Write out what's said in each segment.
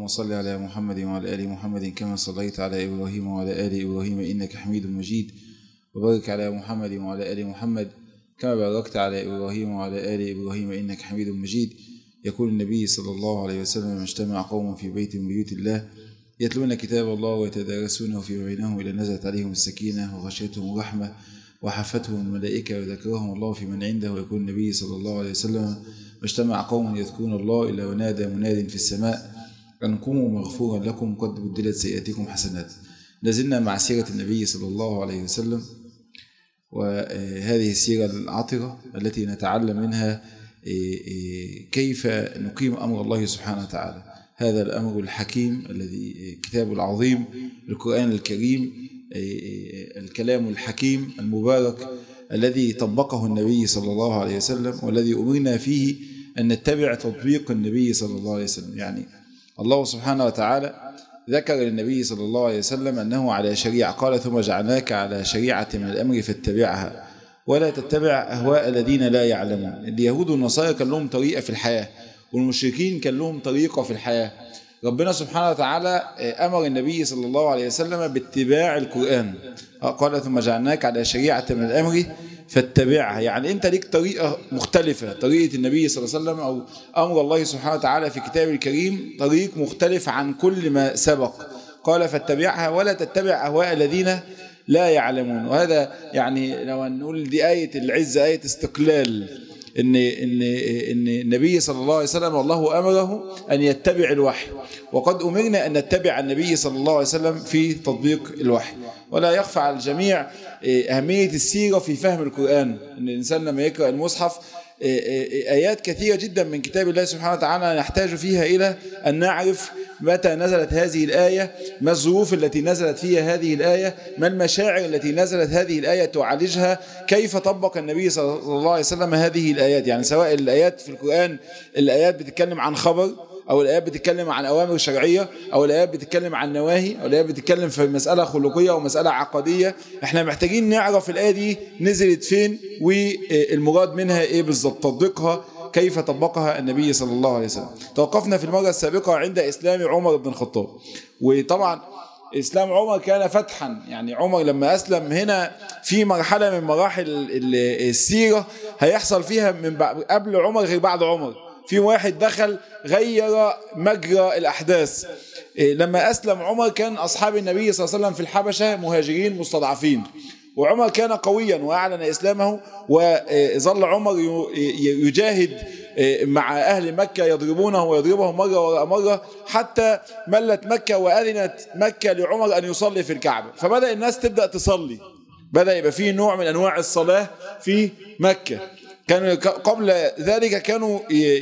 اللهم صل على محمد وعلى آل محمد كما صليت على إبراهيم وعلى آل إبراهيم إنك حميد مجيد، وبارك على محمد وعلى آل محمد كما باركت على إبراهيم وعلى آل إبراهيم إنك حميد مجيد. يقول النبي صلى الله عليه وسلم: اجتمع قوم في بيت من بيوت الله يتلون كتاب الله ويتدارسونه فيما بينهم إلى نزلت عليهم السكينة وغشيتهم الرحمة وحفتهم الملائكة وذكرهم الله في من عنده. ويقول النبي صلى الله عليه وسلم: واجتمع قوم يذكرون الله إلا ونادى مناد في السماء أن قوموا مغفورا لكم قد بدلت سيئاتكم حسنات. لازلنا مع سيرة النبي صلى الله عليه وسلم، وهذه السيرة العطرة التي نتعلم منها كيف نقيم أمر الله سبحانه وتعالى، هذا الأمر الحكيم الذي كتاب العظيم القرآن الكريم، الكلام الحكيم المبارك الذي طبقه النبي صلى الله عليه وسلم، والذي أمرنا فيه أن نتبع تطبيق النبي صلى الله عليه وسلم. يعني الله سبحانه وتعالى ذكر للنبي صلى الله عليه وسلم أنه على شريعة، قال: ثم جعلناك على شريعة من الأمر فاتبعها ولا تتبع أهواء الذين لا يعلمون. اليهود والنصارى كان لهم طريقة في الحياة، والمشركين كان لهم طريقة في الحياة. ربنا سبحانه وتعالى أمر النبي صلى الله عليه وسلم باتباع القرآن، قال: ثم جعلناك على شريعة من الأمر فاتبعها. يعني أنت ليك طريقة مختلفة، طريقة النبي صلى الله عليه وسلم أو أمر الله سبحانه وتعالى في كتابه الكريم طريق مختلف عن كل ما سبق. قال: فاتبعها ولا تتبع أهواء الذين لا يعلمون. وهذا يعني لو نقول دي آية العزة، آية استقلال، إن النبي صلى الله عليه وسلم الله أمره أن يتبع الوحي، وقد أمرنا أن نتبع النبي صلى الله عليه وسلم في تطبيق الوحي. ولا يخفى على الجميع أهمية السيرة في فهم القرآن، أن الإنسان لما يقرأ المصحف آيات كثيرة جدا من كتاب الله سبحانه وتعالى نحتاج فيها إلى أن نعرف متى نزلت هذه الآية، ما الظروف التي نزلت فيها هذه الآية، ما المشاعر التي نزلت هذه الآية تعالجها، كيف طبق النبي صلى الله عليه وسلم هذه الآيات. يعني سواء الآيات في القرآن الآيات بتتكلم عن خبر، أو الآيات بتتكلم عن أوامر شرعية، أو الآيات بتتكلم عن نواهي، أو الآيات بتتكلم في مسألة خلقية أو مسألة عقدية. احنا محتاجين نعرف الآية دي نزلت فين والمراد منها إيه بالضبط، تطبيقها كيف طبقها النبي صلى الله عليه وسلم. توقفنا في المرة السابقة عند إسلام عمر بن الخطاب، وطبعا إسلام عمر كان فتحا. يعني عمر لما أسلم هنا في مرحلة من مراحل السيرة هيحصل فيها من قبل عمر غير بعد عمر. في واحد دخل غير مجرى الأحداث. لما أسلم عمر كان أصحاب النبي صلى الله عليه وسلم في الحبشة مهاجرين مستضعفين، وعمر كان قويا وأعلن إسلامه، وظل عمر يجاهد مع أهل مكة يضربونه ويضربهم مرة وراء مرة حتى ملت مكة وأذنت مكة لعمر أن يصلي في الكعبة. فبدأ الناس تبدأ تصلي، بدأ يبقى فيه نوع من أنواع الصلاة في مكة. كانوا قبل ذلك كانوا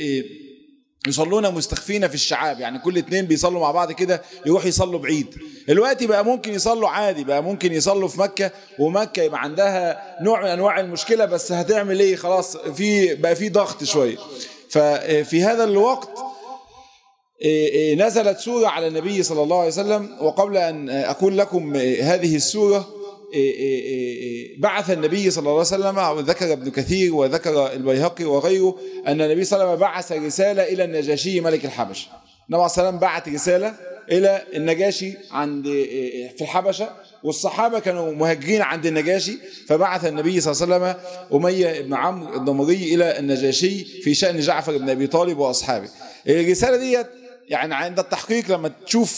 يصلون مستخفين في الشعاب، يعني كل اتنين بيصلوا مع بعض كده يروح يصلوا بعيد. دلوقتي بقى ممكن يصلوا عادي، بقى ممكن يصلوا في مكة، ومكة يبقى عندها نوع من أنواع المشكلة، بس هتعمل ايه؟ خلاص بقى في ضغط شوية. ففي هذا الوقت نزلت سورة على النبي صلى الله عليه وسلم. وقبل أن أقول لكم هذه السورة، بعث النبي صلى الله عليه وسلم، وذكر ابن كثير وذكر البيهقي وغيره أن النبي صلى الله عليه وسلم بعث رسالة إلى النجاشي ملك الحبشة. النبي صلى الله عليه وسلم بعث رسالة إلى النجاشي في الحبشة، والصحابة كانوا مهاجرين عند النجاشي، فبعث النبي صلى الله عليه وسلم أمية بن عمرو الضمري إلى النجاشي في شأن جعفر بن أبي طالب وأصحابه. الرسالة دي يعني عند التحقيق لما تشوف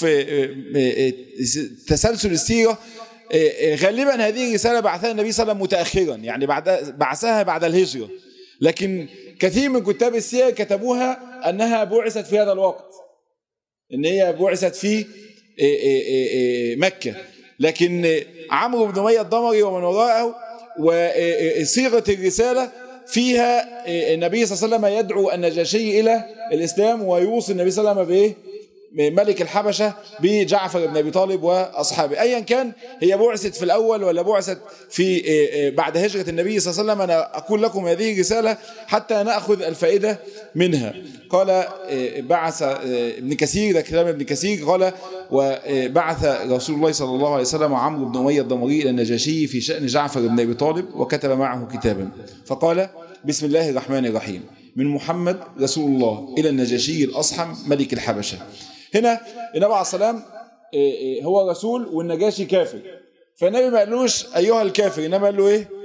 تسلسل السيرة، غالبا هذه الرسالة بعثها النبي صلى الله عليه وسلم متأخرا، يعني بعثها بعد الهجرة، لكن كثير من كتاب السير كتبوها أنها بعثت في هذا الوقت، إن هي بعثت في مكة. لكن عمرو بن أمية الضمري ومن وراءه وصيغة الرسالة فيها النبي صلى الله عليه وسلم يدعو النجاشي إلى الإسلام، ويوصي النبي صلى الله عليه وسلم بإيه؟ ملك الحبشة بجعفر بن أبي طالب وأصحابه. أيا كان هي بعثت في الأول ولا بعثت في بعد هجرة النبي صلى الله عليه وسلم، أنا أقول لكم هذه الرسالة حتى نأخذ الفائدة منها. قال بعث ابن كثير، ده كلام ابن كثير، قال: وبعث رسول الله صلى الله عليه وسلم عمرو بن أمية الضمري إلى النجاشي في شأن جعفر بن أبي طالب، وكتب معه كتابا، فقال: بسم الله الرحمن الرحيم، من محمد رسول الله إلى النجاشي الأصحم ملك الحبشة، هنا النبي عليه السلام هو رسول والنجاشي كافر، فالنبي ما قالوش أيها الكافر، إنما قال له إيه؟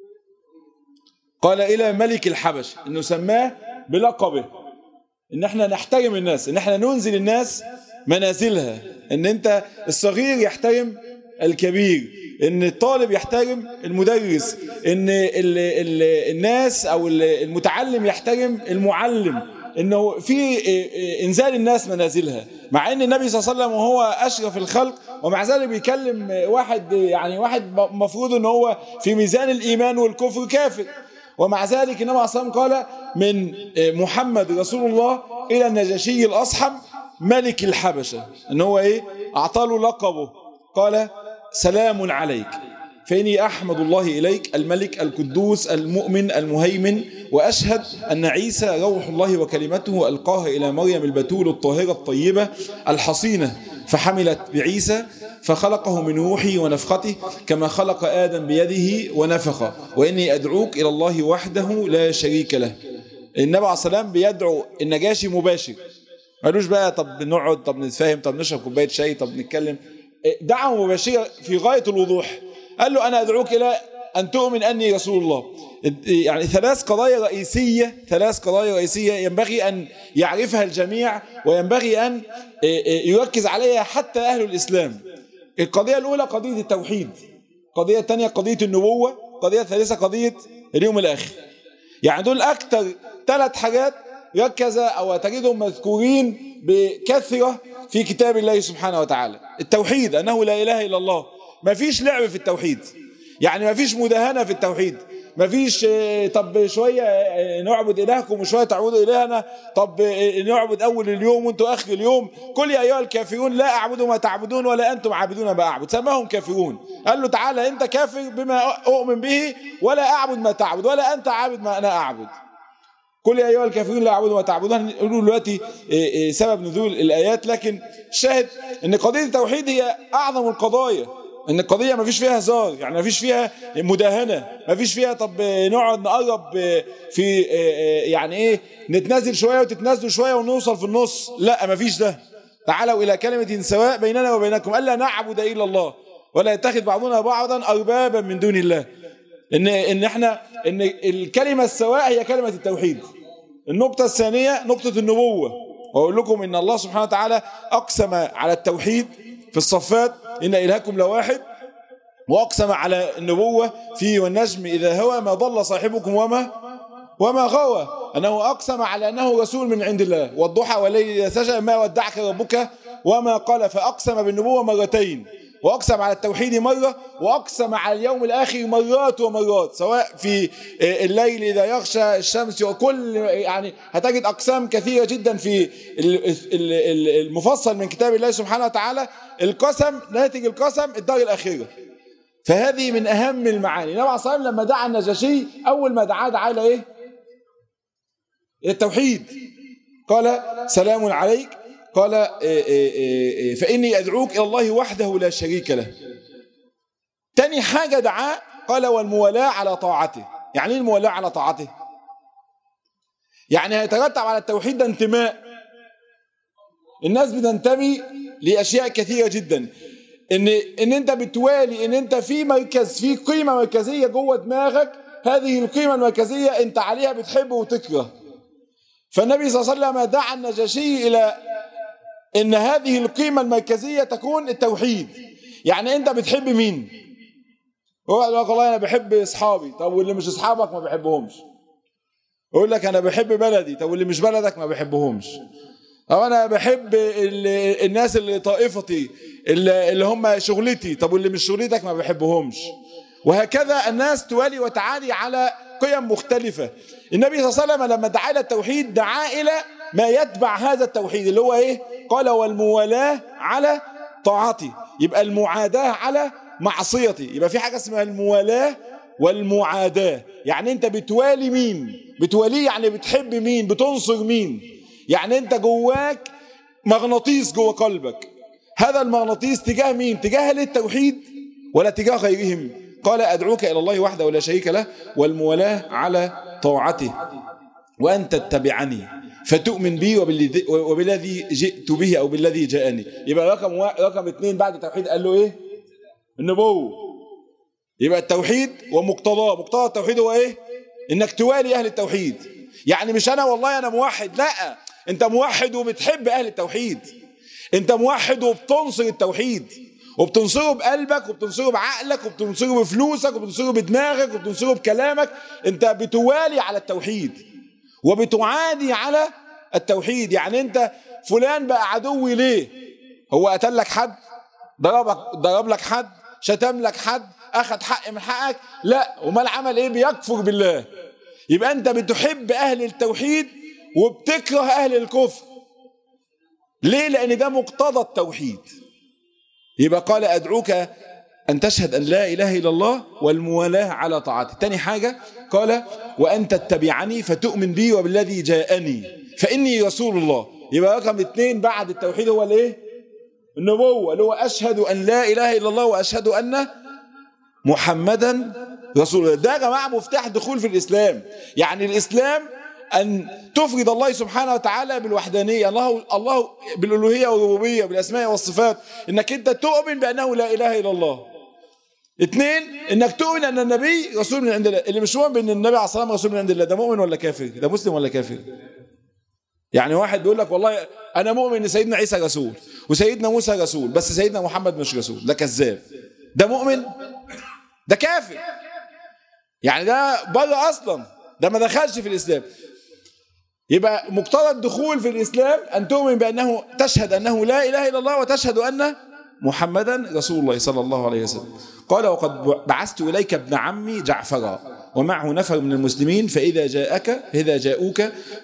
قال إلى ملك الحبش، إنه سماه بلقبه، إن احنا نحترم الناس، إن احنا ننزل الناس منازلها، إن أنت الصغير يحترم الكبير، إن الطالب يحترم المدرس، إن الناس أو المتعلم يحترم المعلم، إنه في إنزال الناس منازلها، مع إن النبي صلى الله عليه وسلم وهو أشرف الخلق ومع ذلك بيكلم واحد، يعني واحد مفروض إن هو في ميزان الإيمان والكفر كافر، ومع ذلك النبي عليه الصلاة والسلام قال من محمد رسول الله إلى النجاشي الأصحم ملك الحبشة، إن هو إيه؟ أعطاله لقبه، قال سلام عليك فإني أحمد الله إليك الملك القدوس المؤمن المهيمن، وأشهد أن عيسى روح الله وكلمته ألقاها إلى مريم البتول الطاهرة الطيبة الحصينة، فحملت بعيسى فخلقه من روحي ونفخته كما خلق آدم بيده ونفخ، وإني أدعوك إلى الله وحده لا شريك له. النبي عليه الصلاة والسلام بيدعو النجاشي مباشر، ما قالوش بقى طب نقعد، طب نتفاهم، طب نشرب كوباية شاي، طب نتكلم، دعوة مباشرة في غاية الوضوح. قال له أنا أدعوك إلى أن تؤمن أني رسول الله. يعني ثلاث قضايا رئيسية ينبغي أن يعرفها الجميع، وينبغي أن يركز عليها حتى أهل الإسلام. القضية الأولى قضية التوحيد، القضية الثانية قضية النبوة، القضية الثالثة قضية اليوم الآخر. يعني دول أكثر ثلاث حاجات ركز أو تجدهم مذكورين بكثرة في كتاب الله سبحانه وتعالى. التوحيد، أنه لا إله إلا الله، ما فيش لعب في التوحيد، يعني ما فيش مداهنة في التوحيد، ما فيش طب شوية نعبد إلهكم وشوية تعبدوا إلهنا، طب نعبد أول اليوم وانتوا آخر اليوم، قل يا أيها الكافرون لا أعبد ما تعبدون ولا أنتم عابدون ما أعبد، سماهم كافرون. قال له تعالى أنت كافر بما أؤمن به ولا أعبد ما تعبد ولا أنت عابد ما أنا أعبد. قل يا أيها الكافرون لا أعبد ما تعبدون. نقول دلوقتي سبب نزول الآيات، لكن الشاهد أن قضية التوحيد هي أعظم القضايا، ان القضيه ما فيش فيها هزار، يعني ما فيش فيها مداهنه، ما فيش فيها طب نقعد نقرب في يعني ايه نتنازل شويه وتتنازلوا شويه ونوصل في النص، لا ما فيش ده. تعالوا الى كلمه سواء بيننا وبينكم الا نعبد الا الله ولا يتخذ بعضنا بعضا اربابا من دون الله. ان احنا ان الكلمه السواء هي كلمه التوحيد. النقطه الثانيه نقطه النبوه، واقول لكم ان الله سبحانه وتعالى اقسم على التوحيد في الصفات إن إلهكم لواحد، وأقسم على النبوة في والنجم إذا هوى ما ضل صاحبكم وما غوى، أنه أقسم على أنه رسول من عند الله، والضحى والليل إذا سجى ما ودعك ربك وما قال، فأقسم بالنبوة مرتين، وأقسم على التوحيد مرة، وأقسم على اليوم الآخر مرات ومرات، سواء في الليل إذا يغشى الشمس، وكل يعني هتجد أقسام كثيرة جدا في المفصل من كتاب الله سبحانه وتعالى. القسم ناتج القسم الدار الأخيرة، فهذه من أهم المعاني. النبي عليه الصلاة والسلام لما دعا النجاشي أول ما دعا إلى إيه؟ التوحيد. قال سلام عليك، قال فإني أدعوك إلى الله وحده لا شريك له. تاني حاجة دعاء قال والموالاة على طاعته. يعني إيه الموالاة على طاعته؟ يعني هيترتب على التوحيد ده انتماء. الناس بتنتمي لأشياء كثيرة جدا، إن أنت بتوالي، إن أنت في مركز، في قيمة مركزية جوه دماغك، هذه القيمة المركزية أنت عليها بتحب وتكره. فالنبي صلى الله عليه وسلم دعا النجاشي إلى إن هذه القيمة المركزية تكون التوحيد. يعني أنت بتحب مين؟ هو قال لك والله أنا بحب أصحابي، طب واللي مش أصحابك ما بحبهمش. يقول لك أنا بحب بلدي، طب واللي مش بلدك ما بحبهمش. أو أنا بحب الناس اللي طائفتي اللي هم شغلتي، طب واللي مش شغلتك ما بحبهمش. وهكذا الناس توالي وتعالي على قيم مختلفة. النبي صلى الله عليه وسلم لما دعا إلى التوحيد دعا إلى ما يتبع هذا التوحيد اللي هو إيه؟ قال والموالاة على طاعتي، يبقى المعاداة على معصيتي. يبقى في حاجة اسمها الموالاة والمعاداة، يعني أنت بتوالي مين؟ بتواليه يعني بتحب مين؟ بتنصر مين؟ يعني أنت جواك مغناطيس جوا قلبك، هذا المغناطيس تجاه مين؟ تجاه أهل التوحيد ولا تجاه غيرهم؟ قال أدعوك إلى الله وحده ولا شريك له والموالاة على طاعته وأن تتبعني. فتؤمن بي وبالذي جئت به أو بالذي جاءني. يبقى رقم 2 بعد التوحيد قال له إيه؟ النبوة. يبقى التوحيد ومقتضاه، مقتضى التوحيد هو إيه؟ إنك توالي أهل التوحيد. يعني مش أنا والله أنا موحد، لا، أنت موحد وبتحب أهل التوحيد، أنت موحد وبتنصر التوحيد، وبتنصره بقلبك وبتنصره بعقلك وبتنصره بفلوسك وبتنصره بدماغك وبتنصره بكلامك. أنت بتوالي على التوحيد وبتعادي على التوحيد. يعني أنت فلان بقى عدوي ليه؟ هو قتل لك حد؟ ضرب لك حد؟ شتم لك حد؟ أخذ حق من حقك؟ لا. وما عمل إيه؟ بيكفر بالله. يبقى أنت بتحب أهل التوحيد وبتكره أهل الكفر. ليه؟ لأن ده مقتضى التوحيد. يبقى قال أدعوك أن تشهد أن لا إله إلا الله والموالاة على طاعته. تاني حاجة قال وأن تتبعني فتؤمن بي وبالذي جاءني فإني رسول الله. يبقى رقم 2 بعد التوحيد هو الايه؟ النبوة، اللي هو أشهد أن لا إله إلا الله وأشهد أن محمدا رسول الله. ده يا جماعة مفتاح دخول في الإسلام. يعني الإسلام أن تفرد الله سبحانه وتعالى بالوحدانية، الله بالألوهية والربوبية بالأسماء والصفات، إنك أنت تؤمن بأنه لا إله إلا الله. 2 إنك تؤمن أن النبي رسول من عند الله. اللي مش مؤمن بأن النبي عليه الصلاة والسلام رسول من عند الله ده مؤمن ولا كافر؟ ده مسلم ولا كافر؟ يعني واحد بيقول لك والله أنا مؤمن إن سيدنا عيسى رسول وسيدنا موسى رسول بس سيدنا محمد مش رسول، ده كذاب. ده مؤمن؟ ده كافر. يعني ده بره أصلا، ده ما دخلش في الإسلام. يبقى مقتضى الدخول في الإسلام أن تؤمن بأنه تشهد أنه لا إله إلا الله وتشهد أن محمدا رسول الله صلى الله عليه وسلم. قال وقد بعثت إليك ابن عمي جعفرا ومعه نفر من المسلمين إذا جاءوك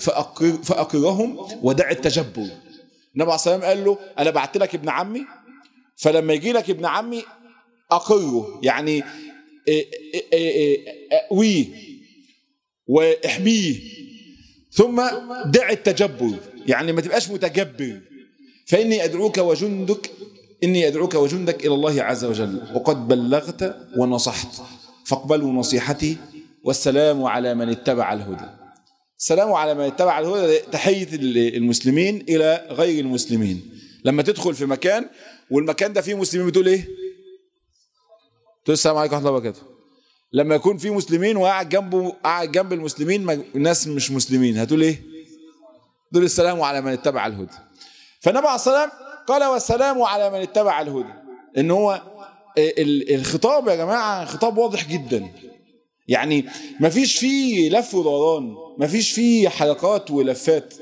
فأقرهم ودع التجبر. النبي عليه الصلاة والسلام قال له أنا بعت لك ابن عمي، فلما يجي لك ابن عمي أقره، يعني أقويه واحميه، ثم دع التجبر، يعني ما تبقاش متجبر. فإني أدعوك وجندك إلى الله عز وجل وقد بلغت ونصحت فاقبلوا نصيحتي والسلام على من اتبع الهدى. السلام على من اتبع الهدى تحية المسلمين إلى غير المسلمين. لما تدخل في مكان والمكان ده فيه مسلمين بتقول إيه؟ تقول السلام عليكم ورحمة الله وبركاته. لما يكون في مسلمين وقاعد جنب المسلمين ناس مش مسلمين هتقول ايه؟ تقول السلام على من اتبع الهدى. فالنبي عليه الصلاة والسلام قال والسلام على من اتبع الهدى. ان هو الخطاب يا جماعة خطاب واضح جدا، يعني ما فيش فيه لف ودوران، ما فيش فيه حلقات ولفات،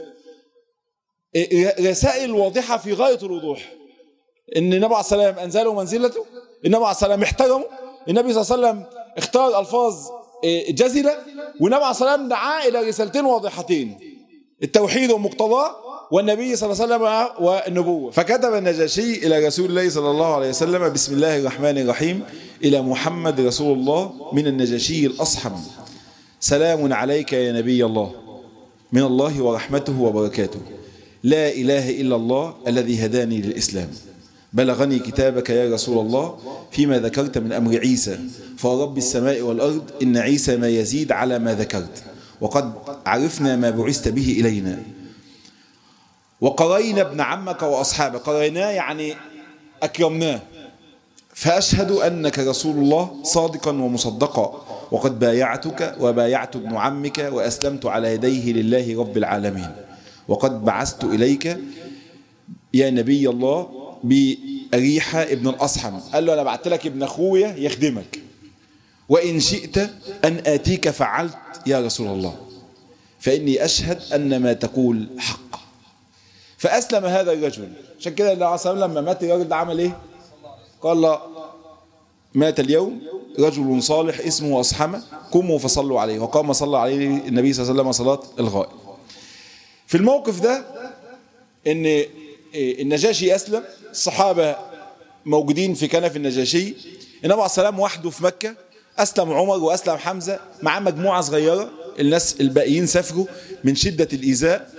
رسائل واضحة في غاية الوضوح. ان النبي عليه الصلاة والسلام انزله منزلته، النبي عليه الصلاة والسلام احترمه، النبي صلى الله عليه وسلم اختار ألفاظ جزلة، والنبي عليه الصلاة والسلام دعا إلى رسالتين واضحتين: التوحيد ومقتضاه، والنبي صلى الله عليه وسلم والنبوة. فكتب النجاشي إلى رسول الله صلى الله عليه وسلم: بسم الله الرحمن الرحيم، إلى محمد رسول الله من النجاشي الأصحم، سلام عليك يا نبي الله، من الله ورحمته وبركاته، لا إله إلا الله الذي هداني للإسلام، بلغني كتابك يا رسول الله فيما ذكرت من أمر عيسى، فرب السماء والأرض إن عيسى ما يزيد على ما ذكرت، وقد عرفنا ما بعثت به إلينا، وقرينا ابن عمك وأصحابه. قريناه يعني أكرمناه، فأشهد أنك رسول الله صادقا ومصدقا، وقد بايعتك وبايعت ابن عمك وأسلمت على يديه لله رب العالمين، وقد بعثت إليك يا نبي الله بأريحة ابن الأصحم. قال له أنا بعت لك ابن أخويا يخدمك، وإن شئت أن آتيك فعلت يا رسول الله، فإني أشهد أن ما تقول حق. فأسلم هذا الرجل. عشان كده النبي عليه الصلاة والسلام لما مات الرجل ده عمل إيه؟ قال له مات اليوم رجل صالح اسمه أصحمة، قوموا فصلوا عليه. وقام صلى عليه النبي صلى الله عليه وسلم صلاة الغائب. في الموقف ده إن النجاشي أسلم، الصحابة موجودين في كنف النجاشي، النبي عليه الصلاة والسلام وحده في مكة، أسلم عمر وأسلم حمزة مع مجموعة صغيرة، الناس الباقيين سافروا من شدة الإيذاء.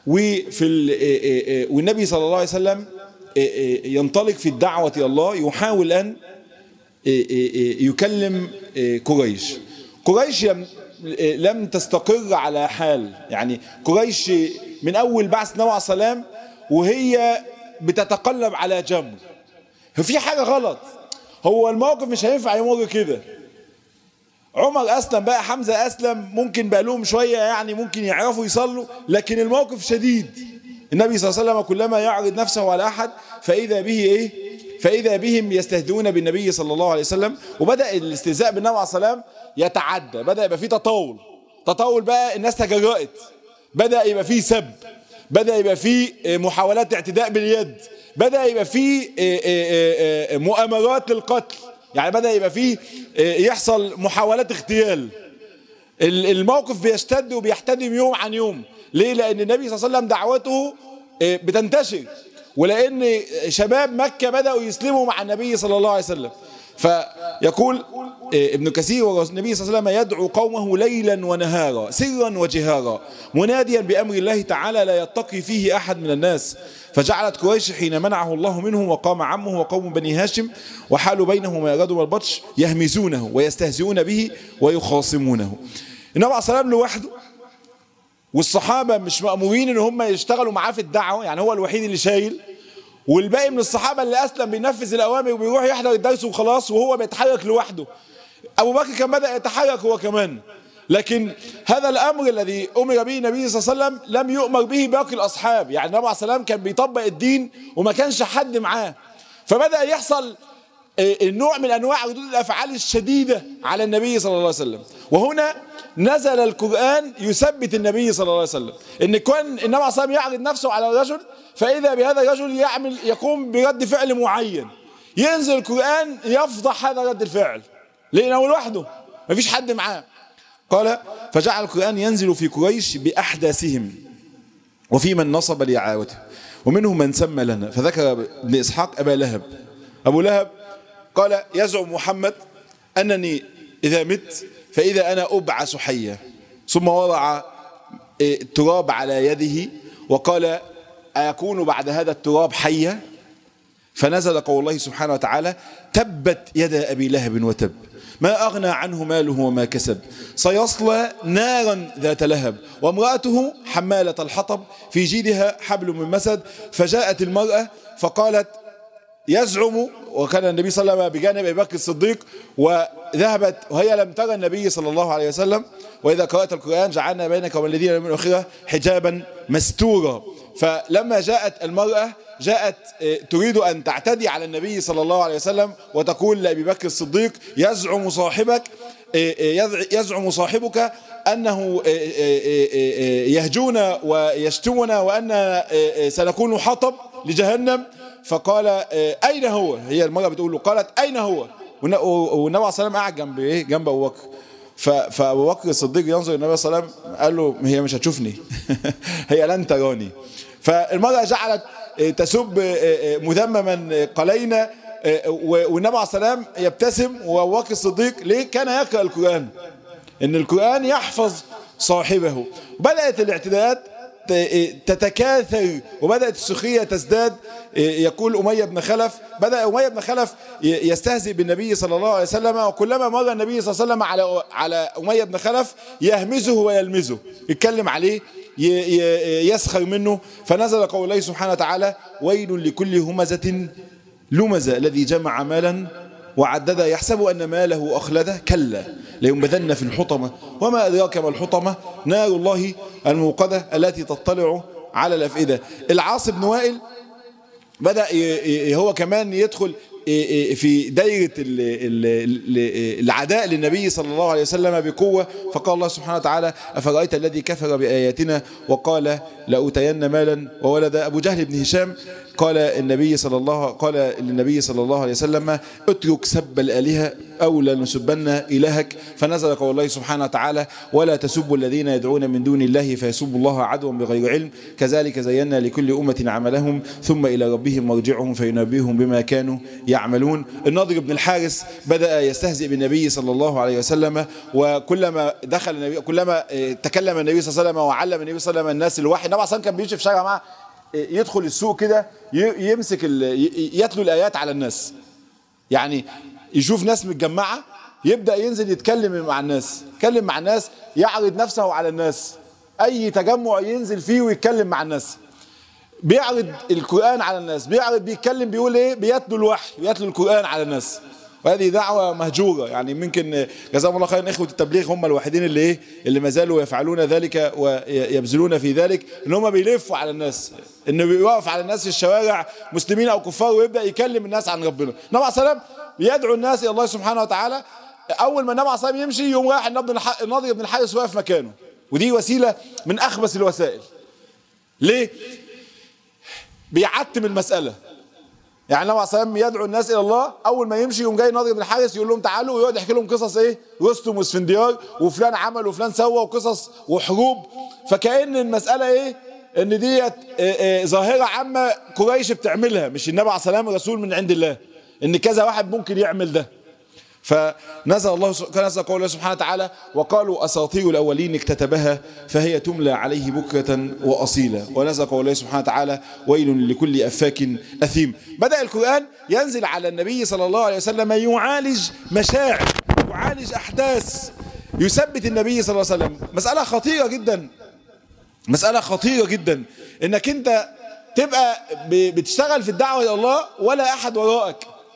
والنبي صلى الله عليه وسلم ينطلق في الدعوة إلى الله، يحاول أن يكلم قريش. قريش لم تستقر على حال، يعني قريش من أول بعث النبي عليه السلام وهي بتتقلب على جمر. في حاجة غلط، هو الموقف مش هينفع يمر كده. عمر أسلم بقى، حمزة أسلم، ممكن بقى لهم شوية يعني ممكن يعرفوا يصلوا، لكن الموقف شديد. النبي صلى الله عليه وسلم كلما يعرض نفسه على أحد فإذا به إيه؟ فإذا بهم يستهزئون بالنبي صلى الله عليه وسلم. وبدأ الاستهزاء بالنبي عليه الصلاة والسلام يتعدى، بدأ يبقى فيه تطاول بقى، الناس تجرأت، بدأ يبقى فيه سب، بدأ يبقى فيه محاولات اعتداء باليد، بدأ يبقى فيه مؤامرات للقتل، يعني بدأ يبقى فيه يحصل محاولات اغتيال. الموقف بيشتد وبيحتدم يوم عن يوم. ليه؟ لأن النبي صلى الله عليه وسلم دعوته بتنتشر، ولأن شباب مكة بدأوا يسلموا مع النبي صلى الله عليه وسلم. فيقول ابن كثير: والنبي صلى الله عليه وسلم يدعو قومه ليلا ونهارا سرا وجهارا مناديا بأمر الله تعالى لا يتقي فيه أحد من الناس. فجعلت قريش حين منعه الله منهم وقام عمه وقوم بني هاشم وحالوا بينهما الغدو والبطش يهمزونه ويستهزئون به ويخاصمونه. النبي عليه الصلاة والسلام لوحده، والصحابة مش مأمورين ان هم يشتغلوا معاه في الدعوة، يعني هو الوحيد اللي شايل، والباقي من الصحابة اللي أسلم بينفذ الأوامر وبيروح يحضر الدرس وخلاص، وهو بيتحرك لوحده. أبو بكر كان بدأ يتحرك هو كمان، لكن هذا الأمر الذي أمر به النبي صلى الله عليه وسلم لم يؤمر به باقي الأصحاب. يعني النبي عليه الصلاة والسلام كان بيطبق الدين وما كانش حد معاه، فبدأ يحصل النوع من أنواع ردود الأفعال الشديدة على النبي صلى الله عليه وسلم. وهنا نزل القرآن يثبت النبي صلى الله عليه وسلم، إن كان النبي عليه الصلاة والسلام يعرض نفسه على الرجل فإذا بهذا الرجل يقوم برد فعل معين، ينزل القرآن يفضح هذا رد الفعل لأنه لوحده مفيش حد معاه. قال: فجعل القرآن ينزل في قريش بأحداثهم وفي من نصب لعاوته ومنهم من سمى لنا. فذكر ابن إسحاق أبا لهب. أبو لهب قال: يزعم محمد أنني إذا مت فإذا أنا أبعث حيا. ثم وضع التراب على يده وقال: أيكون بعد هذا التراب حيا؟ فنزل قول الله سبحانه وتعالى: تبت يدا أبي لهب وتب ما أغنى عنه ماله وما كسب سيصلى نارا ذات لهب وامرأته حمالة الحطب في جيدها حبل من مسد. فجاءت المرأة فقالت: يزعم، وكان النبي صلى الله عليه وسلم بجانب أبي بكر الصديق، وذهبت وهي لم ترى النبي صلى الله عليه وسلم. وإذا قرأت القرآن جعلنا بينك وبين الذين من الآخرة حجابا مستورا. فلما جاءت المرأة جاءت تريد أن تعتدي على النبي صلى الله عليه وسلم وتقول لأبي بكر الصديق: يزعم صاحبك أنه يهجونا ويشتمنا وأن سنكون حطب لجهنم. فقال: أين هو؟ هي المرأة بتقول له، قالت: أين هو؟ والنبي عليه الصلاة والسلام قاعد جنب إيه؟ جنب أبو بكر. فأبو بكر الصديق ينظر النبي صلى الله عليه وسلم قال له: هي مش هتشوفني هي لن تراني. فالمرأة جعلت تسب مذمما قلينا، والنبي عليه الصلاة والسلام يبتسم. وأبو بكر الصديق ليه؟ كان يقرأ القرآن، إن القرآن يحفظ صاحبه. بدأت الاعتداءات تتكاثر وبدأت السخرية تزداد. يقول أمية بن خلف: بدأ أمية بن خلف يستهزئ بالنبي صلى الله عليه وسلم، وكلما مر النبي صلى الله عليه وسلم على أمية بن خلف يهمزه ويلمزه، يتكلم عليه، يسخر منه. فنزل قول الله سبحانه وتعالى: ويل لكل همزة لمزة الذي جمع مالا وعدده يحسب أن ماله أخلده كلا لينبذن في الحطمة وما أدراك ما الحطمة نار الله الموقدة التي تطلع على الأفئدة. العاص بن وائل بدأ هو كمان يدخل في دائرة العداء للنبي صلى الله عليه وسلم بقوة. فقال الله سبحانه وتعالى: أفرأيت الذي كفر بآياتنا وقال لأوتين مالا وولدا. أبو جهل بن هشام قال للنبي صلى الله عليه وسلم: اترك سب الآلهة أو لنسبن إلهك. فنزل قول الله سبحانه وتعالى: ولا تسبوا الذين يدعون من دون الله فيسبوا الله عدوا بغير علم كذلك زينا لكل أمة عملهم ثم إلى ربهم مرجعهم فينبئهم بما كانوا يعملون. النضر بن الحارث بدأ يستهزئ بالنبي صلى الله عليه وسلم، وكلما دخل النبي كلما تكلم النبي صلى الله عليه وسلم وعلم النبي صلى الله عليه وسلم الناس الوحي. النبي صلى الله عليه وسلم كان بيمشي في شارع معه، يدخل السوق كده يمسك يتلو الآيات على الناس، يعني يشوف ناس متجمعة يبدأ ينزل يتكلم مع الناس، يتكلم مع الناس، يعرض نفسه على الناس. أي تجمع ينزل فيه ويتكلم مع الناس، بيعرض القرآن على الناس، بيتكلم بيقول ايه، بيتلو الوحي، بيتلو القرآن على الناس. وهذه دعوة مهجورة، يعني ممكن جزاهم الله خيرا إخوة التبليغ هم الوحيدين اللي ما زالوا يفعلون ذلك ويبذلون في ذلك، ان هم بيلفوا على الناس، انه بيوقف على الناس في الشوارع مسلمين او كفار ويبدأ يكلم الناس عن ربنا. النبي عليه الصلاة والسلام يدعو الناس الى الله سبحانه وتعالى. اول ما النبي عليه الصلاة والسلام يمشي يوم رايح النضر بن الحارث واقف مكانه، ودي وسيلة من اخبث الوسائل. ليه؟ بيعتم المسألة. يعني النبي عليه الصلاة والسلام يدعو الناس الى الله، اول ما يمشي يوم جاي النضر بن الحارث يقول لهم تعالوا، ويقعد يحكي لهم قصص ايه، رستم واسفنديار وفلان عمل وفلان سوى وقصص وحروب. فكأن المسألة ايه، ان ديت ظاهرة عامة قريش بتعملها، مش النبي عليه الصلاة والسلام رسول من عند الله ان كذا واحد ممكن يعمل ده. فنزل قول الله سبحانه وتعالى وقالوا أساطير الأولين اكتتبها فهي تملى عليه بكرة وأصيلا. ونزل قول الله سبحانه وتعالى ويل لكل أفاك أثيم. بدأ القرآن ينزل على النبي صلى الله عليه وسلم يعالج مشاعر، يعالج أحداث، يثبت النبي صلى الله عليه وسلم. مسألة خطيرة جدا، مسألة خطيرة جدا انك انت تبقى بتشتغل في الدعوة إلى الله ولا أحد وراءك.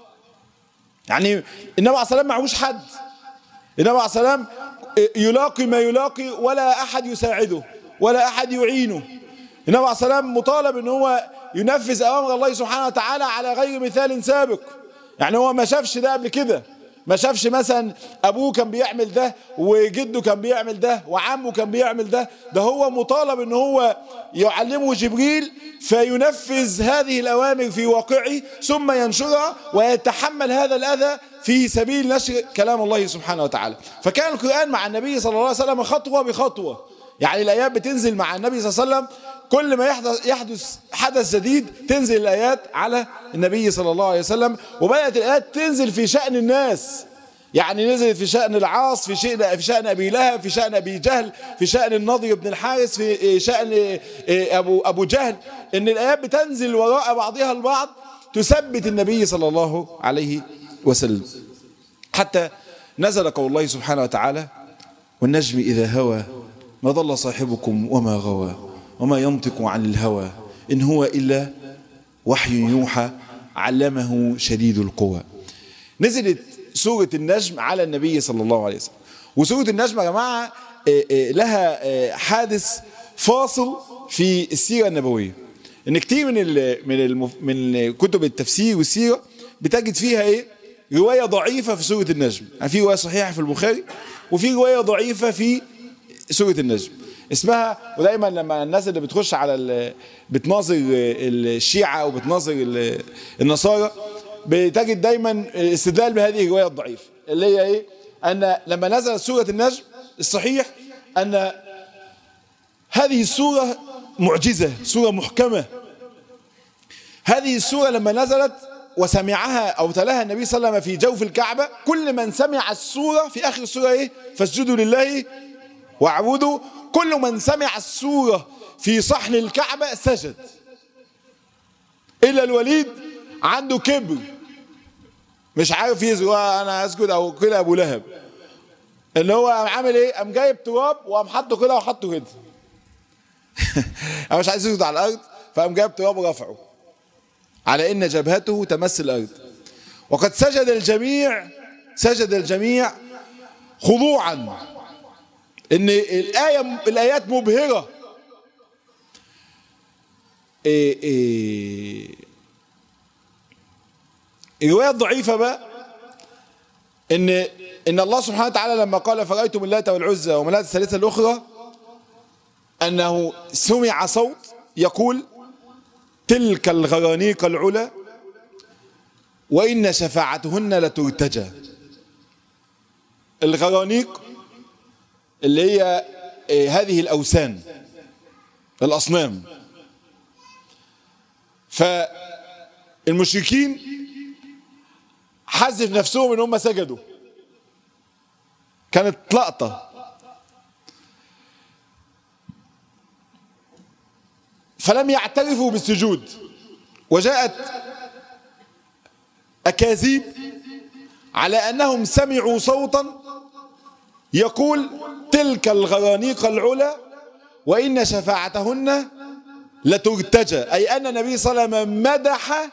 يعني النبي عليه الصلاة والسلام معهوش حد، النبي عليه الصلاة والسلام يلاقي ما يلاقي ولا أحد يساعده ولا أحد يعينه. النبي عليه الصلاة والسلام مطالب ان هو ينفذ أوامر الله سبحانه وتعالى على غير مثال سابق. يعني هو ما شافش ده قبل كده، ما شافش مثلا أبوه كان بيعمل ده وجده كان بيعمل ده وعمه كان بيعمل ده. ده هو مطالب ان هو يعلمه جبريل فينفذ هذه الأوامر في واقعه ثم ينشرها ويتحمل هذا الأذى في سبيل نشر كلام الله سبحانه وتعالى. فكان القرآن مع النبي صلى الله عليه وسلم خطوة بخطوة. يعني الآيات بتنزل مع النبي صلى الله عليه وسلم، كل ما يحدث حدث جديد تنزل الآيات على النبي صلى الله عليه وسلم. وبدأت الآيات تنزل في شأن الناس، يعني نزلت في شأن العاص، في شأن أبي لهب، في شأن أبي جهل، في شأن النضر بن الحارث، في شأن أبو جهل. إن الآيات بتنزل وراء بعضها البعض تثبت النبي صلى الله عليه وسلم. حتى نزل قول الله سبحانه وتعالى والنجم إذا هوى ما ضل صاحبكم وما غوى وما ينطق عن الهوى إن هو إلا وحي يوحى علمه شديد القوى. نزلت سورة النجم على النبي صلى الله عليه وسلم. وسورة النجم يا جماعة لها حادث فاصل في السيرة النبوية، إن كتير من كتب التفسير والسيرة بتجد فيها إيه، رواية ضعيفة في سورة النجم. يعني في رواية صحيحة في البخاري وفي رواية ضعيفة في سورة النجم اسمها. ودايما لما الناس اللي بتخش على بتناظر الشيعة وبتناظر النصارى بتجد دايما استدلال بهذه الرواية الضعيفة اللي هي ايه، ان لما نزلت سورة النجم الصحيح ان هذه السورة معجزة، سورة محكمة. هذه السورة لما نزلت وسمعها او تلاها النبي صلى الله عليه وسلم في جوف الكعبة، كل من سمع السورة في اخر السورة ايه، فاسجدوا لله واعبدوا، كل من سمع السورة في صحن الكعبة سجد الا الوليد عنده كبر مش عارف يسجد، انا اسجد او كده ابو لهب، ان هو عامل ايه، قام جايب تراب وقام حاطه كده وحطه كده انا مش عايز يسجد على الارض، فقام جايب تراب ورفعه على ان جبهته تمس الارض. وقد سجد الجميع، سجد الجميع خضوعا. ان الايات مبهرة. الرواية الضعيفة بقى ان الله سبحانه وتعالى لما قال فرأيتم اللات والعزى ومناة الثالثة الأخرى أنه سمع صوت يقول تلك الغرانيق العلا وإن شفاعتهن لترتجى. الغرانيق اللي هي هذه الأوثان، الأصنام. فالمشركين حذف نفسهم ان هم سجدوا، كانت لقطة. فلم يعترفوا بالسجود، وجاءت أكاذيب على أنهم سمعوا صوتا يقول تلك الغرانيق العلا وإن شفاعتهن لترتجى، أي أن النبي صلى الله عليه وسلم مدح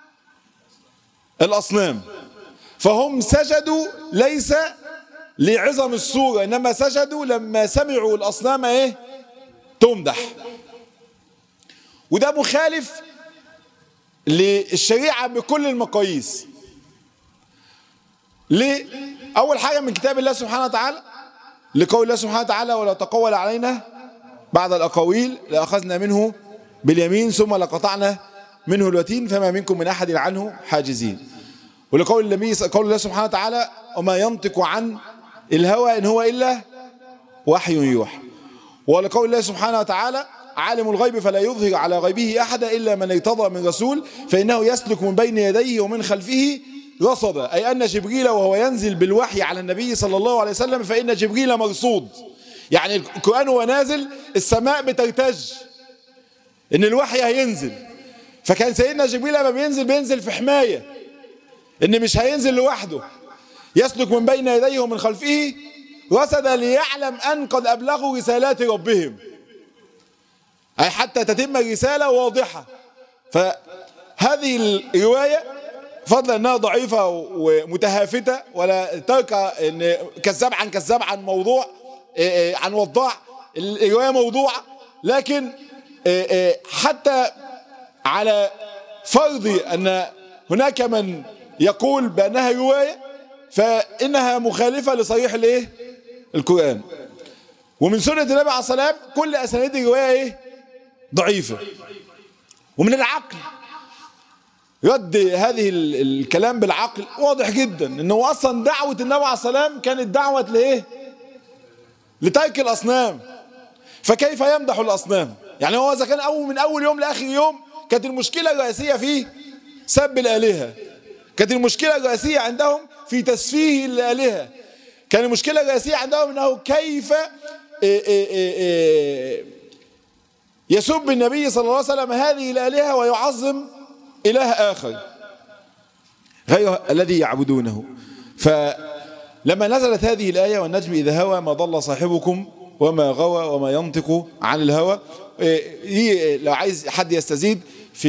الأصنام، فهم سجدوا ليس لعظم الصورة، إنما سجدوا لما سمعوا الأصنام تمدح. وده مخالف للشريعة بكل المقاييس. ليه؟ أول حاجة من كتاب الله سبحانه وتعالى، لقول الله سبحانه وتعالى: ولا تقول علينا بعد الأقاويل لأخذنا منه باليمين ثم لقطعنا منه الوتين فما منكم من أحد عنه حاجزين. ولقول قول الله سبحانه وتعالى: وما ينطق عن الهوى إن هو إلا وحي يوحى. ولقول الله سبحانه وتعالى: عالم الغيب فلا يظهر على غيبه أحدا إلا من ارتضى من رسول فإنه يسلك من بين يديه ومن خلفه رصدا، أي أن جبريل وهو ينزل بالوحي على النبي صلى الله عليه وسلم فإن جبريل مرصود. يعني القرآن هو نازل السماء بترتج إن الوحي هينزل، فكان سيدنا جبريل لما بينزل في حماية إن مش هينزل لوحده، يسلك من بين يديه ومن خلفه رصدا ليعلم أن قد أبلغوا رسالات ربهم، أي حتى تتم الرسالة واضحة. فهذه الرواية فضلا أنها ضعيفة ومتهافتة ولا ترك كذاب عن كذاب عن موضوع عن وضاع، الرواية موضوعة، لكن حتى على فرض أن هناك من يقول بأنها رواية فإنها مخالفة لصريح القرآن. ومن سنة النبي عليه الصلاة والسلام كل أسانيد الرواية ضعيفة. ومن العقل رد هذه الكلام بالعقل واضح جدا انه اصلا دعوة النبي عليه الصلاة والسلام كانت دعوة لترك الأصنام، فكيف يمدح الأصنام؟ يعني هو إذا كان من أول يوم لآخر يوم كانت المشكلة الرئيسية في سب الآلهة، كانت المشكلة الرئيسية عندهم في تسفيه الآلهة، كان المشكلة الرئيسية عندهم أنه كيف يسب النبي صلى الله عليه وسلم هذه الآلهة ويعظم إله آخر غير الذي يعبدونه. فلما نزلت هذه الآية: والنجم إذا هوى ما ضل صاحبكم وما غوى وما ينطق عن الهوى، لو عايز حد يستزيد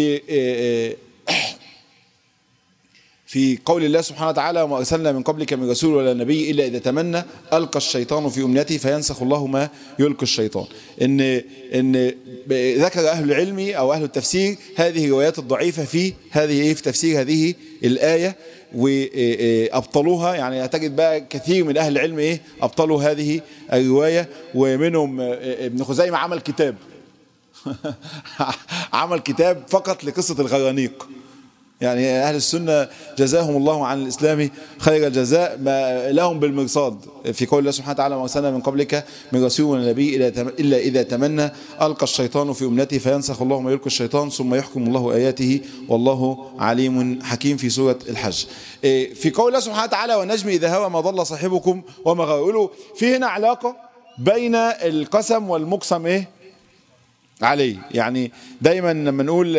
في قول الله سبحانه وتعالى: وما أرسلنا من قبلك من رسول ولا نبي إلا إذا تمنى ألقى الشيطان في أمنيته فينسخ الله ما يلقي الشيطان. إن ذكر أهل العلم أو أهل التفسير هذه الروايات الضعيفة في تفسير هذه الآية وأبطلوها. يعني تجد بقى كثير من أهل العلم أبطلوا هذه الرواية، ومنهم ابن خزيمة عمل كتاب عمل كتاب فقط لقصة الغرانيق. يعني أهل السنة جزاهم الله عن الإسلام خير الجزاء ما لهم بالمرصاد في قول الله سبحانه وتعالى: وما أرسلنا من قبلك من رسول ولا نبي إلا إذا تمنى ألقى الشيطان في أمنيته فينسخ الله ما يلقي الشيطان ثم يحكم الله آياته والله عليم حكيم في سورة الحج. في قول الله سبحانه وتعالى: والنجم إذا هوى ما ضل صاحبكم وما غوى، يقولوا في هنا علاقة بين القسم والمقسم عليه. يعني دايما لما نقول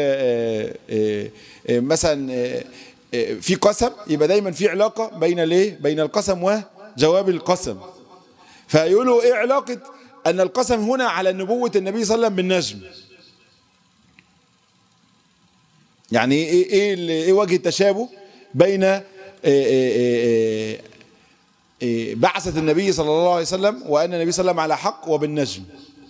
مثلا في قسم يبقى دايما في علاقة بين القسم وجواب القسم. فيقولوا ايه علاقة ان القسم هنا على نبوة النبي صلى الله عليه وسلم بالنجم؟ يعني ايه وجه التشابه بين بعثة النبي صلى الله عليه وسلم وان النبي صلى الله عليه وسلم على حق وبالنجم؟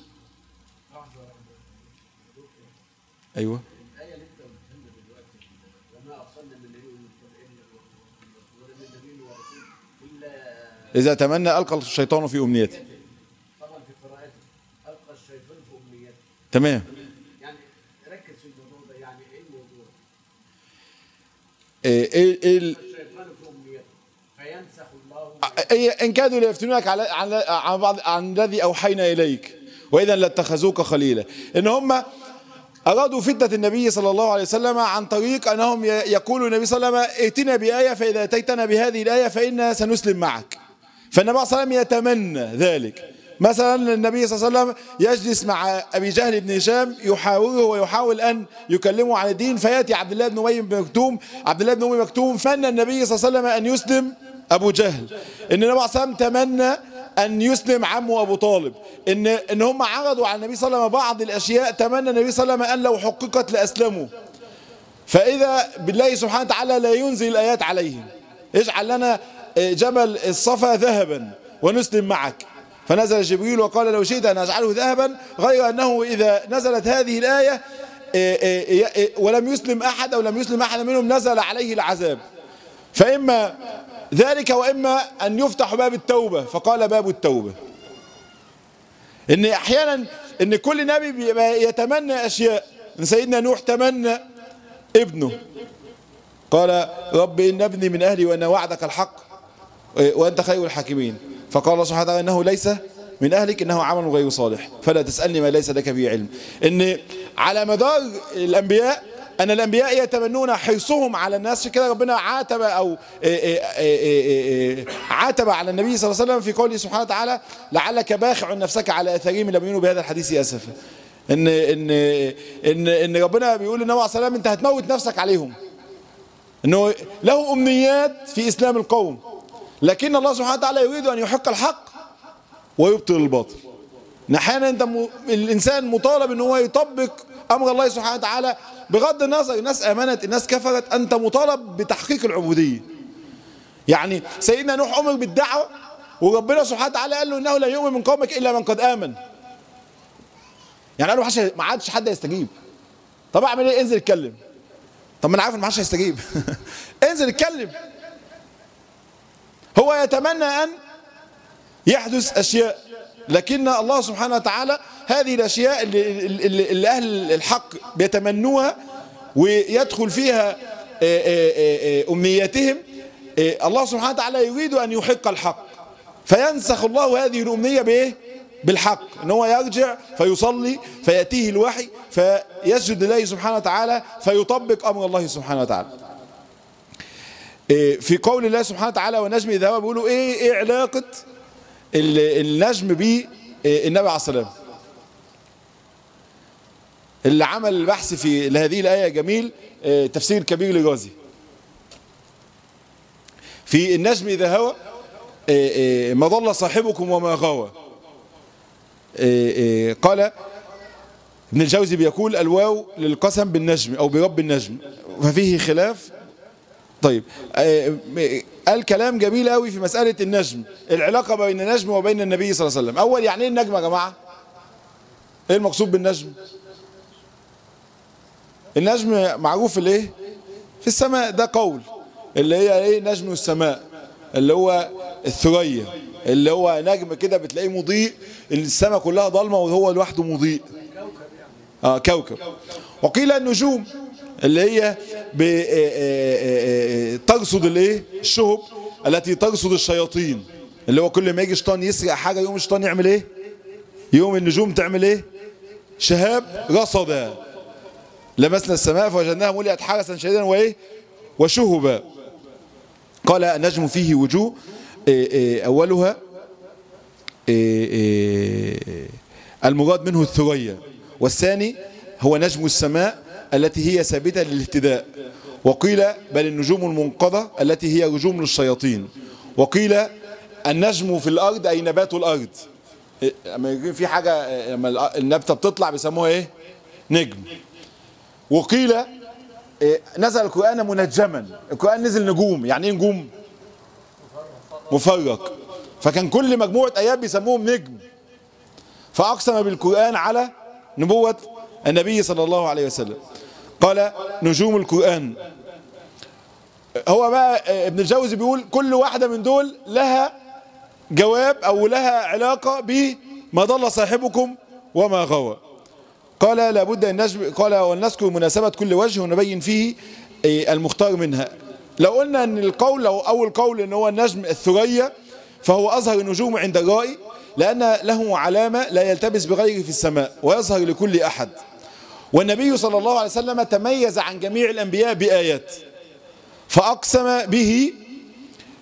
ايوه الآية اللي انت بتفهمها دلوقتي: وما أرسلنا من نبي ولا من نبي ورسول إلا إذا تمنى ألقى الشيطان في أمنيته. طبعا في قراءته ألقى الشيطان في أمنيته. تمام. يعني ركز في الموضوع ده، يعني إيه الموضوع؟ الشيطان في أمنيته فينسخ الله. إن كادوا ليفتنونك عن الذي أوحينا إليك وإذا لاتخذوك خليلا. إن هم أرادوا فتنة النبي صلى الله عليه وسلم عن طريق أنهم يقولوا النبي صلى الله عليه وسلم: ائتنا بآية فإذا أتيتنا بهذه الآية فإنا سنسلم معك. فالنبي صلى الله عليه وسلم يتمنى ذلك. مثلا النبي صلى الله عليه وسلم يجلس مع أبي جهل بن هشام يحاوره ويحاول أن يكلمه عن الدين، فيأتي عبد الله بن أبي مكتوم فن النبي صلى الله عليه وسلم أن يسلم أبو جهل. إن النبي صلى الله عليه وسلم تمنى أن يسلم عمه أبو طالب، إن هم عرضوا على النبي صلى الله عليه وسلم بعض الأشياء تمنى النبي صلى الله عليه وسلم أن لو حققت لأسلموا، فإذا بالله سبحانه وتعالى لا ينزل الآيات عليهم: اجعل لنا جبل الصفا ذهبا ونسلم معك. فنزل جبريل وقال: لو شئت أن أجعله ذهبا، غير أنه إذا نزلت هذه الآية ولم يسلم أحد أو لم يسلم أحد منهم نزل عليه العذاب، فإما ذلك وإما أن يفتح باب التوبة، فقال: باب التوبة. إن أحيانا إن كل نبي يتمنى أشياء. إن سيدنا نوح تمنى ابنه، قال: رب إن ابني من أهلي وأن وعدك الحق وأنت خير الحاكمين، فقال الله سبحانه وتعالى: إنه ليس من أهلك إنه عمل غير صالح فلا تسألني ما ليس لك به علم. إن على مدار الأنبياء أن الأنبياء يتمنون حرصهم على الناس، كده ربنا عاتب أو عاتب على النبي صلى الله عليه وسلم في قوله سبحانه وتعالى: لعلك باخع نفسك على آثارهم لم يؤمنوا بهذا الحديث أسفا. إن ربنا بيقول للنبي عليه الصلاة والسلام: أنت هتموت نفسك عليهم. إنه له أمنيات في إسلام القوم، لكن الله سبحانه وتعالى يريد أن يحق الحق ويبطل الباطل. أحيانا الإنسان مطالب أن هو يطبق أمر الله سبحانه وتعالى بغض النظر الناس آمنت الناس كفرت، أنت مطالب بتحقيق العبودية. يعني سيدنا نوح أمر بالدعوة وربنا سبحانه وتعالى قال له: إنه لا يؤمن من قومك إلا من قد آمن. يعني قال له ما عادش حد يستجيب. طب أعمل إيه؟ انزل اتكلم. طب ما أنا عارف إن ما حدش هيستجيب. انزل اتكلم. هو يتمنى أن يحدث أشياء، لكن الله سبحانه وتعالى هذه الأشياء اللي أهل الحق بيتمنوها ويدخل فيها أمنياتهم، الله سبحانه وتعالى يريد أن يحق الحق، فينسخ الله هذه الأمنية بإيه؟ بالحق. إن هو يرجع فيصلي فيأتيه الوحي فيسجد لله سبحانه وتعالى فيطبق أمر الله سبحانه وتعالى. في قول الله سبحانه وتعالى: والنجم إذا هوى، بيقولوا إيه علاقة النجم بالنبي عليه السلام؟ اللي عمل البحث في هذه الآية جميل، تفسير كبير للرازي. في النجم إذا هوى ما ضل صاحبكم وما غوى. قال ابن الجوزي بيقول: الواو للقسم بالنجم أو برب النجم، ففيه خلاف. طيب، قال كلام جميل قوي في مسألة النجم، العلاقة بين النجم وبين النبي صلى الله عليه وسلم. أول، يعني إيه النجم يا جماعة؟ إيه المقصود بالنجم؟ النجم معروف الإيه؟ في السماء، ده قول اللي هي إيه؟ نجم السماء، اللي هو الثريا، اللي هو نجم كده بتلاقيه مضيء، السماء كلها ضلمة وهو لوحده مضيء. كوكب. وقيل النجوم اللي هي ترصد الايه؟ الشهب التي ترصد الشياطين، اللي هو كل ما يجي شيطان يسرق حاجه يقوم الشيطان يعمل ايه؟ يقوم النجوم تعمل ايه؟ شهاب رصدا. لمسنا السماء فوجدناها ملئت حرسا شديدا وايه؟ وشهبا. قال: النجم فيه وجوه، اولها المراد منه الثريا، والثاني هو نجم السماء التي هي ثابتة للاهتداء، وقيل بل النجوم المنقضة التي هي رجوم للشياطين، وقيل النجم في الأرض أي نبات الأرض. لما يكون في حاجة لما النبتة بتطلع بيسموها إيه؟ نجم. وقيل نزل القرآن منجما، القرآن نزل نجوم. يعني إيه نجوم؟ مفرق. فكان كل مجموعة آيات بيسموهم نجم، فأقسم بالقرآن على نبوة النبي صلى الله عليه وسلم. قال: نجوم القرآن. هو بقى ابن الجوزي بيقول كل واحدة من دول لها جواب أو لها علاقة بما ضل صاحبكم وما غوى. قال: لابد النجم. قال: ولنذكر مناسبة كل وجه ونبين فيه المختار منها. لو قلنا ان القول، لو أول قول ان هو النجم الثريا، فهو أظهر النجوم عند الرائي، لأن له علامة لا يلتبس بغيره في السماء ويظهر لكل أحد. والنبي صلى الله عليه وسلم تميز عن جميع الأنبياء بآيات، فأقسم به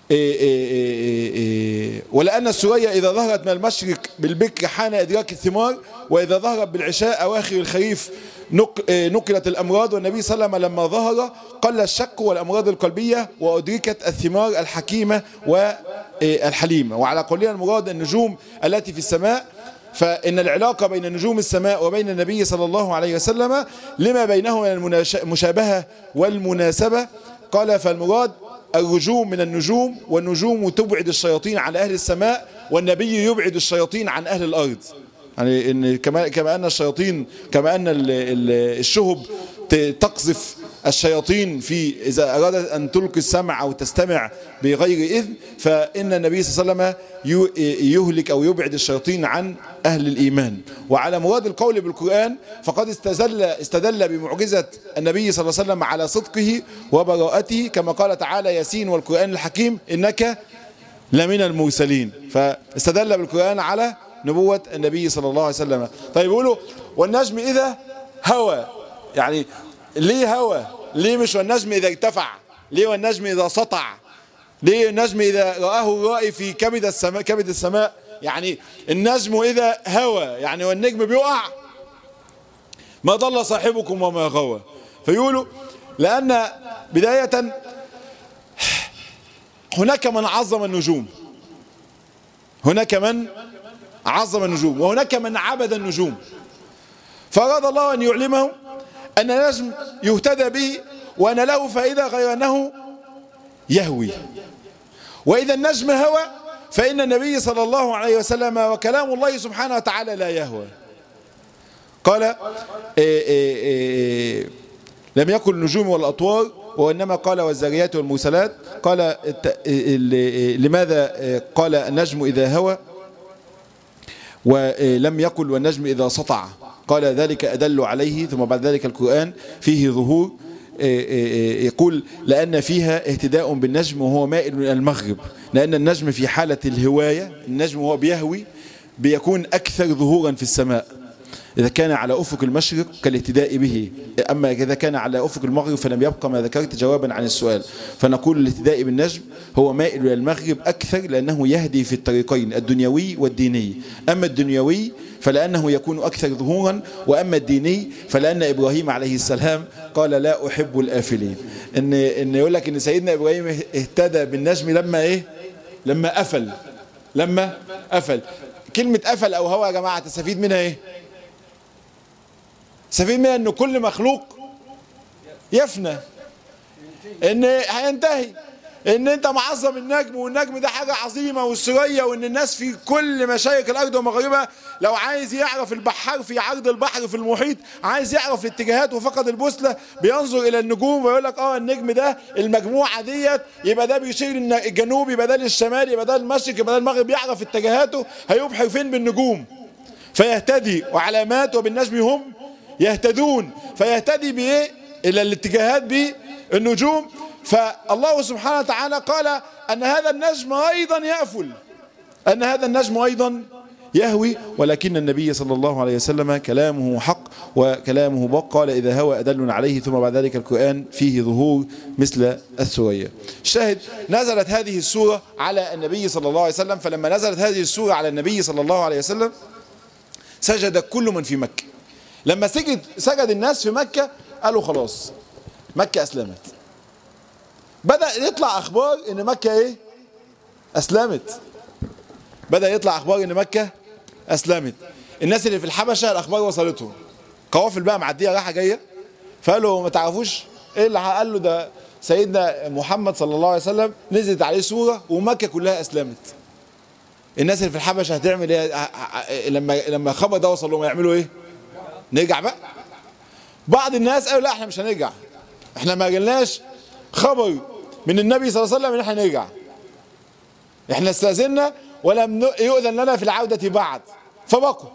ولأن السرية إذا ظهرت من المشرق بالبكر حان إدراك الثمار، وإذا ظهرت بالعشاء أواخر الخريف نقلت الأمراض. والنبي صلى الله عليه وسلم لما ظهر قل الشك والأمراض القلبية وأدركت الثمار الحكيمة والحليمة. وعلى قولنا المراد النجوم التي في السماء، فإن العلاقة بين نجوم السماء وبين النبي صلى الله عليه وسلم لما بينهما من المشابهة والمناسبة. قال فالمراد الرجوم من النجوم، والنجوم تبعد الشياطين عن أهل السماء، والنبي يبعد الشياطين عن أهل الأرض. يعني إن كما أن الشياطين، كما أن الشهب تقذف الشياطين في إذا أرادت أن تلقي السمع أو تستمع بغير إذن، فإن النبي صلى الله عليه وسلم يهلك أو يبعد الشياطين عن أهل الإيمان. وعلى مراد القول بالقرآن فقد استدل بمعجزة النبي صلى الله عليه وسلم على صدقه وبراءته، كما قال تعالى ياسين والقرآن الحكيم إنك لمن المرسلين، فاستدل بالقرآن على نبوة النبي صلى الله عليه وسلم. طيب يقولوا والنجم إذا هوى، يعني ليه هوى؟ ليه مش والنجم إذا ارتفع؟ ليه والنجم إذا سطع؟ ليه النجم إذا رآه الرائي في كبد السماء؟ يعني النجم إذا هوى يعني والنجم بيقع ما ضل صاحبكم وما غوى. فيقولوا لأن بداية هناك من عظم النجوم، هناك من عظم النجوم، وهناك من عبد النجوم، فأراد الله أن يعلمهم أن النجم يهتدى به وأن له فائدة غير أنه يهوي. وإذا النجم هوى فإن النبي صلى الله عليه وسلم وكلام الله سبحانه وتعالى لا يهوى. قال لم يقل النجوم والأطوار، وإنما قال والذاريات والمرسلات. قال لماذا قال النجم إذا هوى ولم يقل والنجم إذا سطع؟ قال ذلك أدل عليه. ثم بعد ذلك القرآن فيه ظهور، يقول لأن فيها اهتداء بالنجم وهو مائل إلى المغرب، لأن النجم في حالة الهواية، النجم وهو بيهوي بيكون أكثر ظهورا في السماء إذا كان على أفق المشرق كالاهتداء به، أما إذا كان على أفق المغرب فلم يبقى ما ذكرت جوابا عن السؤال. فنقول الاهتداء بالنجم هو مائل إلى المغرب أكثر لأنه يهدي في الطريقين الدنيوي والديني. أما الدنيوي فلأنه يكون أكثر ظهورا، وأما الديني فلأن إبراهيم عليه السلام قال لا أحب الآفلين. إن يقول لك إن سيدنا إبراهيم اهتدى بالنجم لما إيه؟ لما أفل. لما أفل. كلمة أفل أو هوى يا جماعة تستفيد منها إيه؟ تستفيد منها إنه كل مخلوق يفنى، إن هينتهي، إن أنت معظم النجم والنجم ده حاجة عظيمة والسرية، وإن الناس في كل مشارق الأرض ومغاربها لو عايز يعرف البحار في عرض البحر في المحيط، عايز يعرف الاتجاهات وفقد البوصلة بينظر إلى النجوم ويقول لك النجم ده المجموعة ديت يبقى ده بيشير الجنوب، يبقى ده للشمال، يبقى ده المشرق، يبقى ده المغرب، يعرف اتجاهاته هيبحر فين بالنجوم فيهتدي، وعلامات وبالنجم هم يهتدون، فيهتدي بإيه؟ إلى الاتجاهات بالنجوم. فالله سبحانه وتعالى قال أن هذا النجم أيضا يأفل، أن هذا النجم أيضا يهوي، ولكن النبي صلى الله عليه وسلم كلامه حق وكلامه بق. قال إذا هوى أدل عليه. ثم بعد ذلك القرآن فيه ظهور مثل الثريا. الشاهد نزلت هذه السورة على النبي صلى الله عليه وسلم، فلما نزلت هذه السورة على النبي صلى الله عليه وسلم سجد كل من في مكة. لما سجد الناس في مكة قالوا خلاص مكة أسلمت. بدأ يطلع أخبار إن مكة إيه؟ أسلمت. بدأ يطلع أخبار إن مكة أسلمت. الناس اللي في الحبشة الأخبار وصلتهم، قوافل بقى معدية رايحة جاية، فقالوا ما تعرفوش إيه اللي قال له ده سيدنا محمد صلى الله عليه وسلم نزلت عليه سورة ومكة كلها أسلمت. الناس اللي في الحبشة هتعمل إيه؟ لما الخبر ده وصل لهم يعملوا إيه؟ نرجع بقى؟ بعض الناس قالوا لا احنا مش هنرجع، احنا ما جالناش خبر من النبي صلى الله عليه وسلم ان احنا نرجع، احنا استأذنا ولم يؤذن لنا في العودة بعد، فبقوا.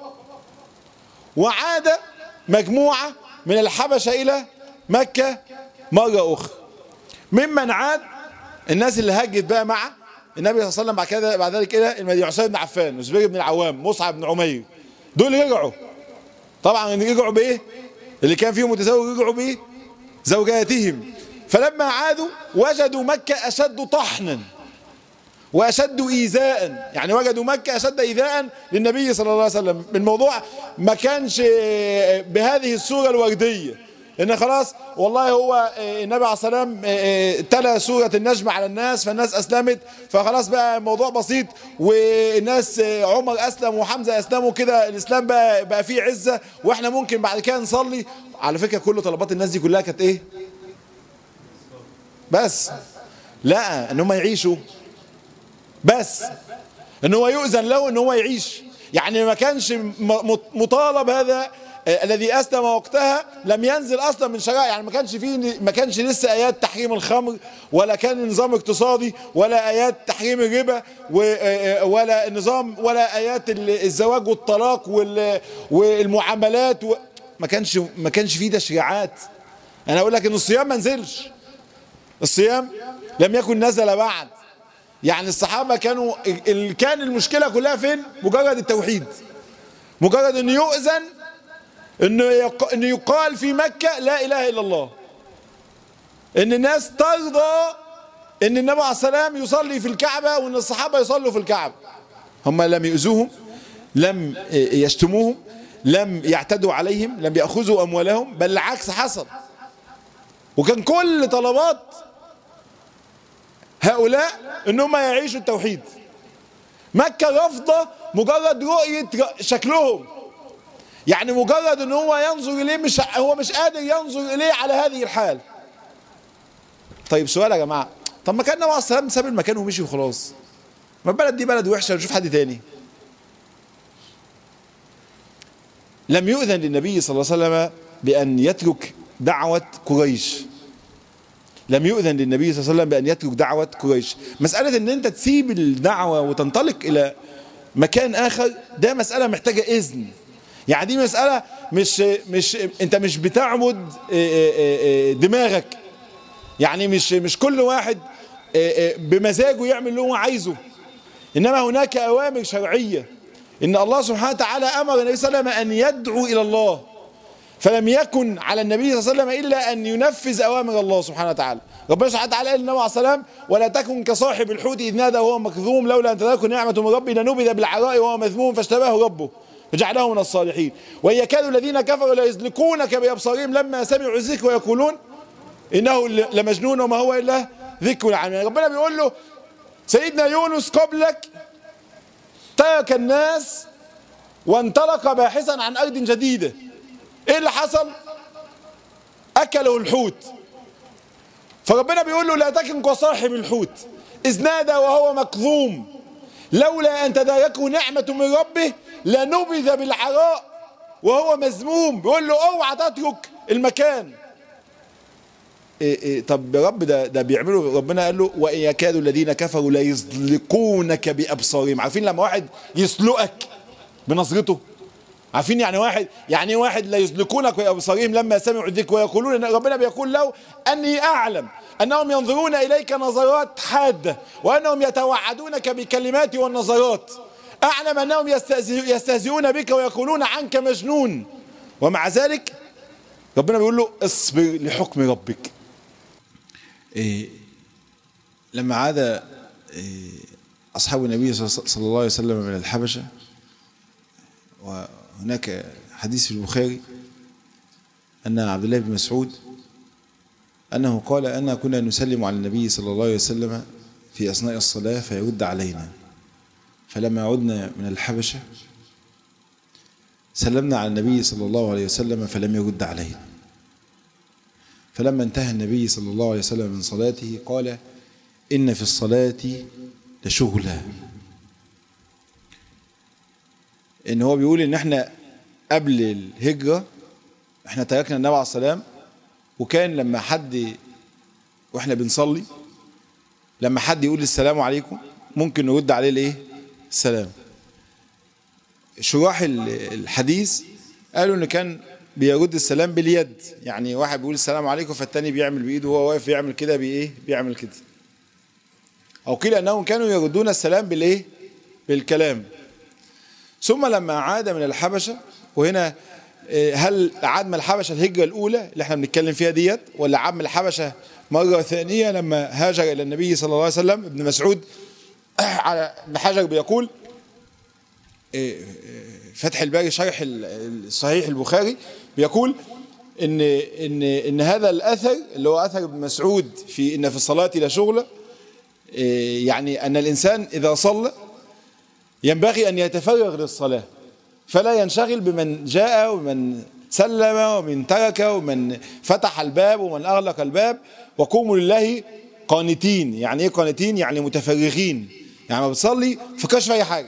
وعاد مجموعة من الحبشة إلى مكة مرة أخرى. ممن عاد الناس اللي هجت بقى مع النبي صلى الله عليه وسلم بعد ذلك إلى المدينة، عثمان بن عفان، الزبير بن العوام، مصعب بن عمير، دول رجعوا. طبعا رجعوا بإيه؟ اللي كان فيهم متزوج رجعوا بإيه؟ زوجاتهم. فلما عادوا وجدوا مكة أشد طحنا وأشد إيذاء، يعني وجدوا مكة أشد إيذاء للنبي صلى الله عليه وسلم. الموضوع ما كانش بهذه الصورة الوردية، إن خلاص والله هو النبي عليه الصلاة والسلام تلا سورة النجم على الناس فالناس أسلمت، فخلاص بقى الموضوع بسيط، والناس عمر أسلم وحمزة أسلموا كده، الإسلام بقى فيه عزة، وإحنا ممكن بعد كده نصلي. على فكرة كل طلبات الناس دي كلها كانت إيه؟ بس لا، إن هم يعيشوا، بس إن هو يؤذن له إن هو يعيش. يعني ما كانش مطالب هذا الذي أسلم وقتها، لم ينزل أصلا من شرائع، يعني ما كانش لسه آيات تحريم الخمر، ولا كان نظام اقتصادي، ولا آيات تحريم الربا، ولا نظام، ولا آيات الزواج والطلاق والمعاملات، ما كانش فيه تشريعات. أنا أقول لك إن الصيام ما نزلش، الصيام لم يكن نزل بعد. يعني الصحابة كان المشكلة كلها فين؟ مجرد التوحيد، مجرد إنه يؤذن إنه يقال في مكة لا إله إلا الله، إن الناس ترضى إن النبي عليه السلام يصلي في الكعبة وإن الصحابة يصلوا في الكعبة. هم لم يؤذوهم، لم يشتموهم، لم يعتدوا عليهم، لم يأخذوا أموالهم، بل العكس حصل. وكان كل طلبات هؤلاء إن هم يعيشوا التوحيد. مكة رافضة مجرد رؤية شكلهم، يعني مجرد ان هو ينظر اليه، هو مش قادر ينظر اليه على هذه الحال. طيب سؤال يا جماعه، طب ما كان النبي عليه الصلاه والسلام ساب المكان ومشي وخلاص، ما البلد دي بلد وحشه نشوف حد تاني. لم يؤذن للنبي صلى الله عليه وسلم بان يترك دعوه قريش، لم يؤذن للنبي صلى الله عليه وسلم بان يترك دعوه قريش. مساله ان انت تسيب الدعوه وتنطلق الى مكان اخر، ده مساله محتاجه اذن. يعني دي مسألة مش انت مش بتعبد دماغك، يعني مش كل واحد بمزاجه يعمل اللي هو عايزه، انما هناك اوامر شرعية. ان الله سبحانه وتعالى امر النبي صلى الله عليه وسلم ان يدعو الى الله، فلم يكن على النبي صلى الله عليه وسلم الا ان ينفذ اوامر الله سبحانه وتعالى. ربنا سبحانه وتعالى قال للنبي عليه الصلاه والسلام: ولا تكن كصاحب الحوت اذ نادى وهو مكظوم لولا ان تدركه نعمه من ربي لنبذ بالعراء وهو مذموم فاجتباه ربه فجعله من الصالحين. وإن يكاد الذين كفروا ليزلقونك بأبصارهم لما سمعوا الذكر ويقولون إنه لمجنون وما هو إلا ذكر العالمين. ربنا بيقول له سيدنا يونس قبلك ترك الناس وانطلق باحثا عن أرض جديدة. إيه اللي حصل؟ أكله الحوت. فربنا بيقول له لا تكن كصاحب الحوت إذ نادى وهو مكظوم لولا أن تداركه نعمة من ربه لنبذ بالعراء وهو مذموم. بيقول له اوعى تترك المكان. طب يا رب ده بيعملوا. ربنا قال له وإن يكاد الذين كفروا ليزلقونك بأبصارهم. عارفين لما واحد يسلقك بنظرته؟ عارفين يعني واحد لا يزلقونك بأبصارهم لما سمعوا الذكر ويقولون إن ربنا بيقول له أني أعلم أنهم ينظرون إليك نظرات حادة وأنهم يتوعدونك بكلمات والنظرات. أعلم أنهم يستهزئون بك ويقولون عنك مجنون، ومع ذلك ربنا بيقول له اصبر لحكم ربك. لما عاد أصحاب النبي صلى الله عليه وسلم من الحبشة، وهناك حديث في البخاري أن عبد الله بن مسعود أنه قال أن كنا نسلم على النبي صلى الله عليه وسلم في أثناء الصلاة فيرد علينا، فلما عدنا من الحبشة سلمنا على النبي صلى الله عليه وسلم فلم يرد علينا، فلما انتهى النبي صلى الله عليه وسلم من صلاته قال إن في الصلاة لشغلا. إن هو بيقول إن احنا قبل الهجرة احنا تركنا النبي عليه السلام، وكان لما حد واحنا بنصلي لما حد يقول السلام عليكم ممكن نرد عليه الايه؟ السلام. شراح الحديث قالوا ان كان بيرد السلام باليد، يعني واحد بيقول السلام عليكم فالتاني بيعمل بايده وهو واقف يعمل كده بايه؟ بيعمل كده. او قيل انهم كانوا يردون السلام بالايه؟ بالكلام. ثم لما عاد من الحبشة، وهنا هل عاد من الحبشة الهجرة الأولى اللي احنا بنتكلم فيها ديت، ولا عاد من الحبشة مرة ثانية لما هاجر إلى النبي صلى الله عليه وسلم؟ ابن مسعود على ابن حجر بيقول فتح الباري شرح صحيح البخاري بيقول ان هذا الاثر اللي هو اثر ابن مسعود في ان في الصلاه لشغله، يعني ان الانسان اذا صلى ينبغي ان يتفرغ للصلاه فلا ينشغل بمن جاء ومن سلم ومن ترك ومن فتح الباب ومن اغلق الباب، وقوموا لله قانتين. يعني ايه قانتين؟ يعني متفرغين، يعني ما بتصلي فكرش في اي حاجه.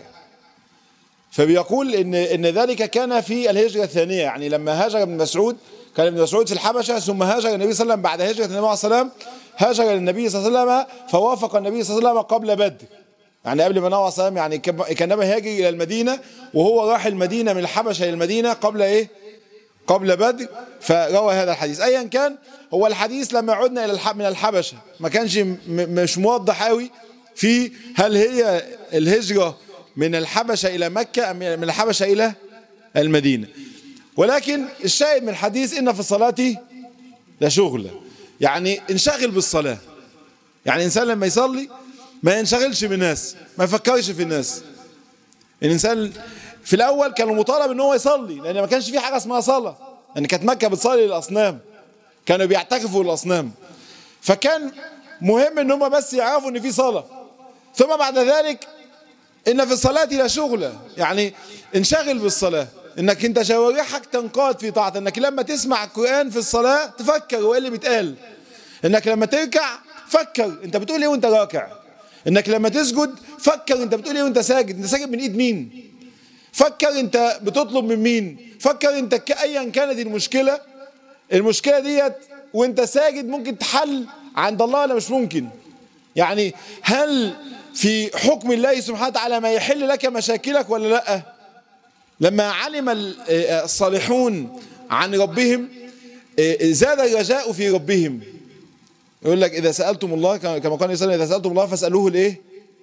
فبيقول ان ذلك كان في الهجره الثانيه، يعني لما هاجر ابن مسعود، كان ابن مسعود في الحبشه ثم هاجر النبي صلى الله عليه وسلم بعد هجره النبي عليه السلام، هاجر النبي صلى الله عليه وسلم فوافق النبي صلى الله عليه وسلم قبل بدر، يعني قبل ما النبي عليه السلام، يعني كان هاجر الى المدينه وهو راح المدينه من الحبشه الى المدينه قبل ايه؟ قبل بدر. فروى هذا الحديث. ايا كان هو الحديث لما عدنا الى من الحبشه ما كانش مش موضح قوي في هل هي الهجره من الحبشه الى مكه ام من الحبشه الى المدينه، ولكن الشاهد من الحديث ان في الصلاه لشغله، يعني انشغل بالصلاه. يعني الانسان لما يصلي ما ينشغلش بالناس، ما يفكرش في الناس. الانسان في الاول كان مطالب ان هو يصلي لان ما كانش في حاجه اسمها صلاه، يعني كانت مكه بتصلي للاصنام، كانوا بيعتكفوا للاصنام، فكان مهم ان هم بس يعرفوا ان في صلاه. ثم بعد ذلك ان في الصلاه لشغله، يعني انشغل بالصلاه، انك انت جوارحك تنقاد في طاعه، انك لما تسمع القران في الصلاه تفكر هو ايه اللي بيتقال، انك لما تركع فكر انت بتقول ايه وانت راكع، انك لما تسجد فكر انت بتقول ايه وانت ساجد، انت ساجد من ايد مين، فكر انت بتطلب من مين، فكر انت ايا كانت المشكله ديت وانت ساجد ممكن تحل عند الله ولا مش ممكن. يعني هل في حكم الله سبحانه وتعالى ما يحل لك مشاكلك ولا لا؟ لما علم الصالحون عن ربهم زاد الرجاء في ربهم. يقول لك اذا سالتم الله كما قال النبي اذا سالتم الله فاسالوه الايه؟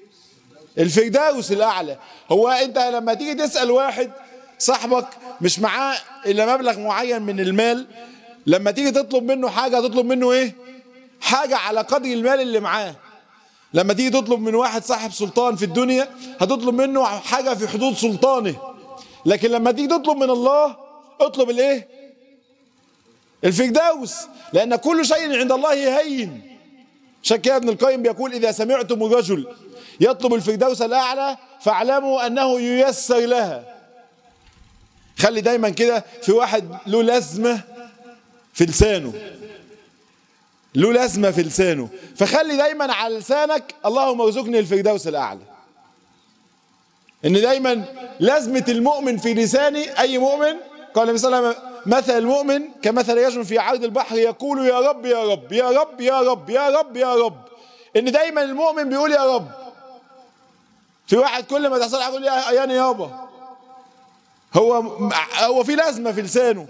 الفردوس الاعلى. هو انت لما تيجي تسال واحد صاحبك مش معاه الا مبلغ معين من المال، لما تيجي تطلب منه حاجه تطلب منه ايه؟ حاجه على قدر المال اللي معاه. لما تيجي تطلب من واحد صاحب سلطان في الدنيا هتطلب منه حاجه في حدود سلطانه، لكن لما تيجي تطلب من الله اطلب الايه؟ الفردوس، لان كل شيء عند الله هين. عشان كده ابن القيم بيقول اذا سمعتم الرجل يطلب الفردوس الاعلى فاعلموا انه ييسر لها. خلي دايما كده في واحد له لازمه في لسانه، له لازمه في لسانه، فخلي دايما على لسانك اللهم ارزقني الفردوس الاعلى. ان دايما لازمه المؤمن في لساني، اي مؤمن قال النبي صلى الله عليه وسلم مثل المؤمن كمثل رجل في عرض البحر يقول يا رب يا رب يا رب يا رب يا رب يا رب. ان دايما المؤمن بيقول يا رب. في واحد كل ما تحصل يقول يا يابا، هو في لازمه في لسانه.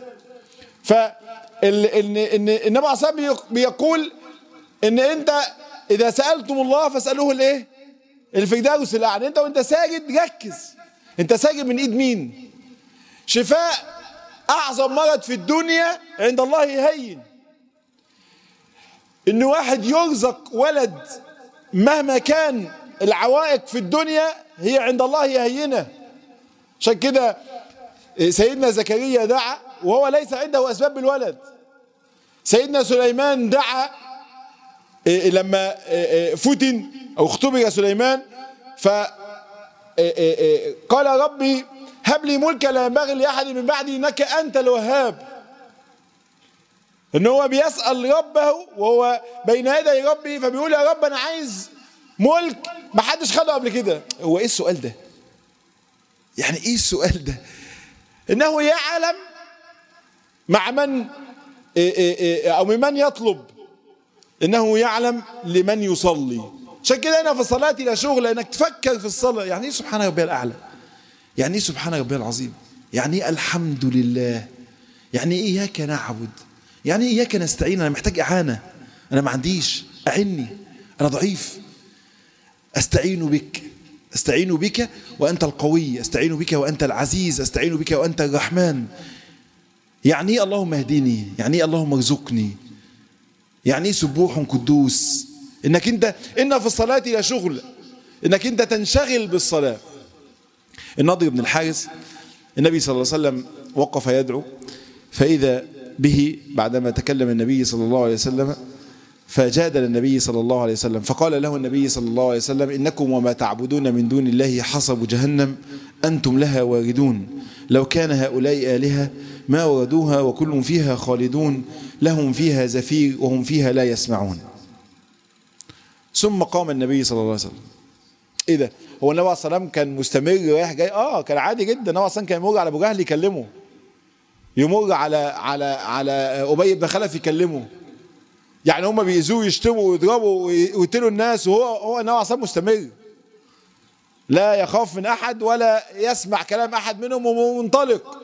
النبي عليه الصلاه بيقول ان انت اذا سالتم الله فاسالوه الايه؟ الفردوس الاعلى. انت وانت ساجد ركز انت ساجد من ايد مين. شفاء اعظم مرض في الدنيا عند الله هين. ان واحد يرزق ولد مهما كان العوائق في الدنيا هي عند الله هينه. عشان كده سيدنا زكريا دعا وهو ليس عنده اسباب الولد. سيدنا سليمان دعا لما فتن او اختبر سليمان فقال ربي هب لي ملكا لا ينبغي لاحد من بعدي انك انت الوهاب. ان هو بيسال ربه وهو بين يدي ربي فبيقول يا رب انا عايز ملك ما حدش خده قبل كده. هو ايه السؤال ده؟ يعني ايه السؤال ده؟ انه يعلم مع من او ممن يطلب، انه يعلم لمن يصلي. عشان كده هنا في الصلاه لا شغل انك تفكر في الصلاه. يعني ايه سبحان ربي الاعلى؟ يعني ايه سبحان ربي العظيم؟ يعني ايه الحمد لله؟ يعني ايه اياك نعبد؟ يعني ايه اياك نستعين؟ انا محتاج اعانه، انا ما عنديش، اعني، انا ضعيف، استعين بك، استعين بك وانت القوي، استعين بك وانت العزيز، استعين بك وانت الرحمن. يعني ايه اللهم اهدني؟ يعني ايه اللهم ارزقني؟ يعني ايه سبوح قدوس؟ انك انت ان في الصلاه لا شغل، انك انت تنشغل بالصلاة. النضر بن الحارث النبي صلى الله عليه وسلم وقف يدعو، فإذا به بعدما تكلم النبي صلى الله عليه وسلم فجادل النبي صلى الله عليه وسلم، فقال له النبي صلى الله عليه وسلم: إنكم وما تعبدون من دون الله حصب جهنم أنتم لها واردون، لو كان هؤلاء آلهة ما وردوها وكل فيها خالدون، لهم فيها زفير وهم فيها لا يسمعون. ثم قام النبي صلى الله عليه وسلم. ايه ده؟ هو النبي عليه الصلاه والسلام كان مستمر رايح جاي؟ كان عادي جدا. النبي عليه الصلاه كان يمر على ابو جهل يكلمه، يمر على ابي بن خلف يكلمه، يعني هم بيأذوه يشتموا ويضربوا ويقتلوا الناس، وهو النبي عليه الصلاه مستمر، لا يخاف من احد ولا يسمع كلام احد منهم ومنطلق.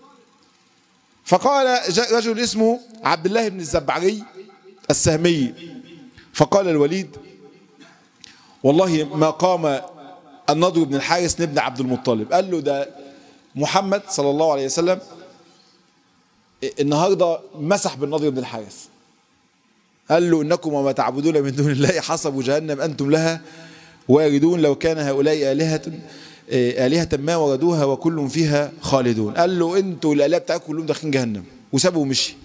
فقال رجل اسمه عبد الله بن الزبعري السهمي، فقال الوليد: والله ما قام النضر بن الحارث بن عبد المطلب. قال له: ده محمد صلى الله عليه وسلم النهارده مسح بالنضر بن الحارث. قال له: انكم وما تعبدون من دون الله حصب جهنم انتم لها واردون، لو كان هؤلاء آلهة ما وردوها وكل فيها خالدون. قال له: انتوا الآلهة بتاعكم كلهم داخلين جهنم، وسابه ومشي.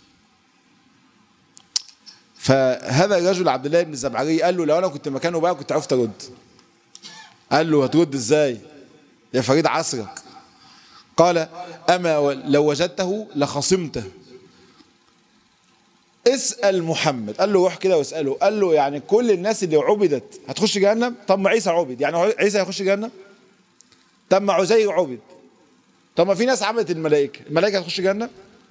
فهذا الرجل عبد الله بن الزبعري قال له: لو انا كنت مكانه بقى كنت عرفت ارد. قال له: هترد ازاي يا فريد عصرك؟ قال: اما لو وجدته لخصمته. اسأل محمد. قال له: روح كده واسأله. قال له: يعني كل الناس اللي عبدت هتخش جهنم؟ طب ما عيسى عبد، يعني عيسى هيخش جهنم؟ طب ما عزير عبد، طب ما في ناس عبدت الملائكة هتخش جهنم؟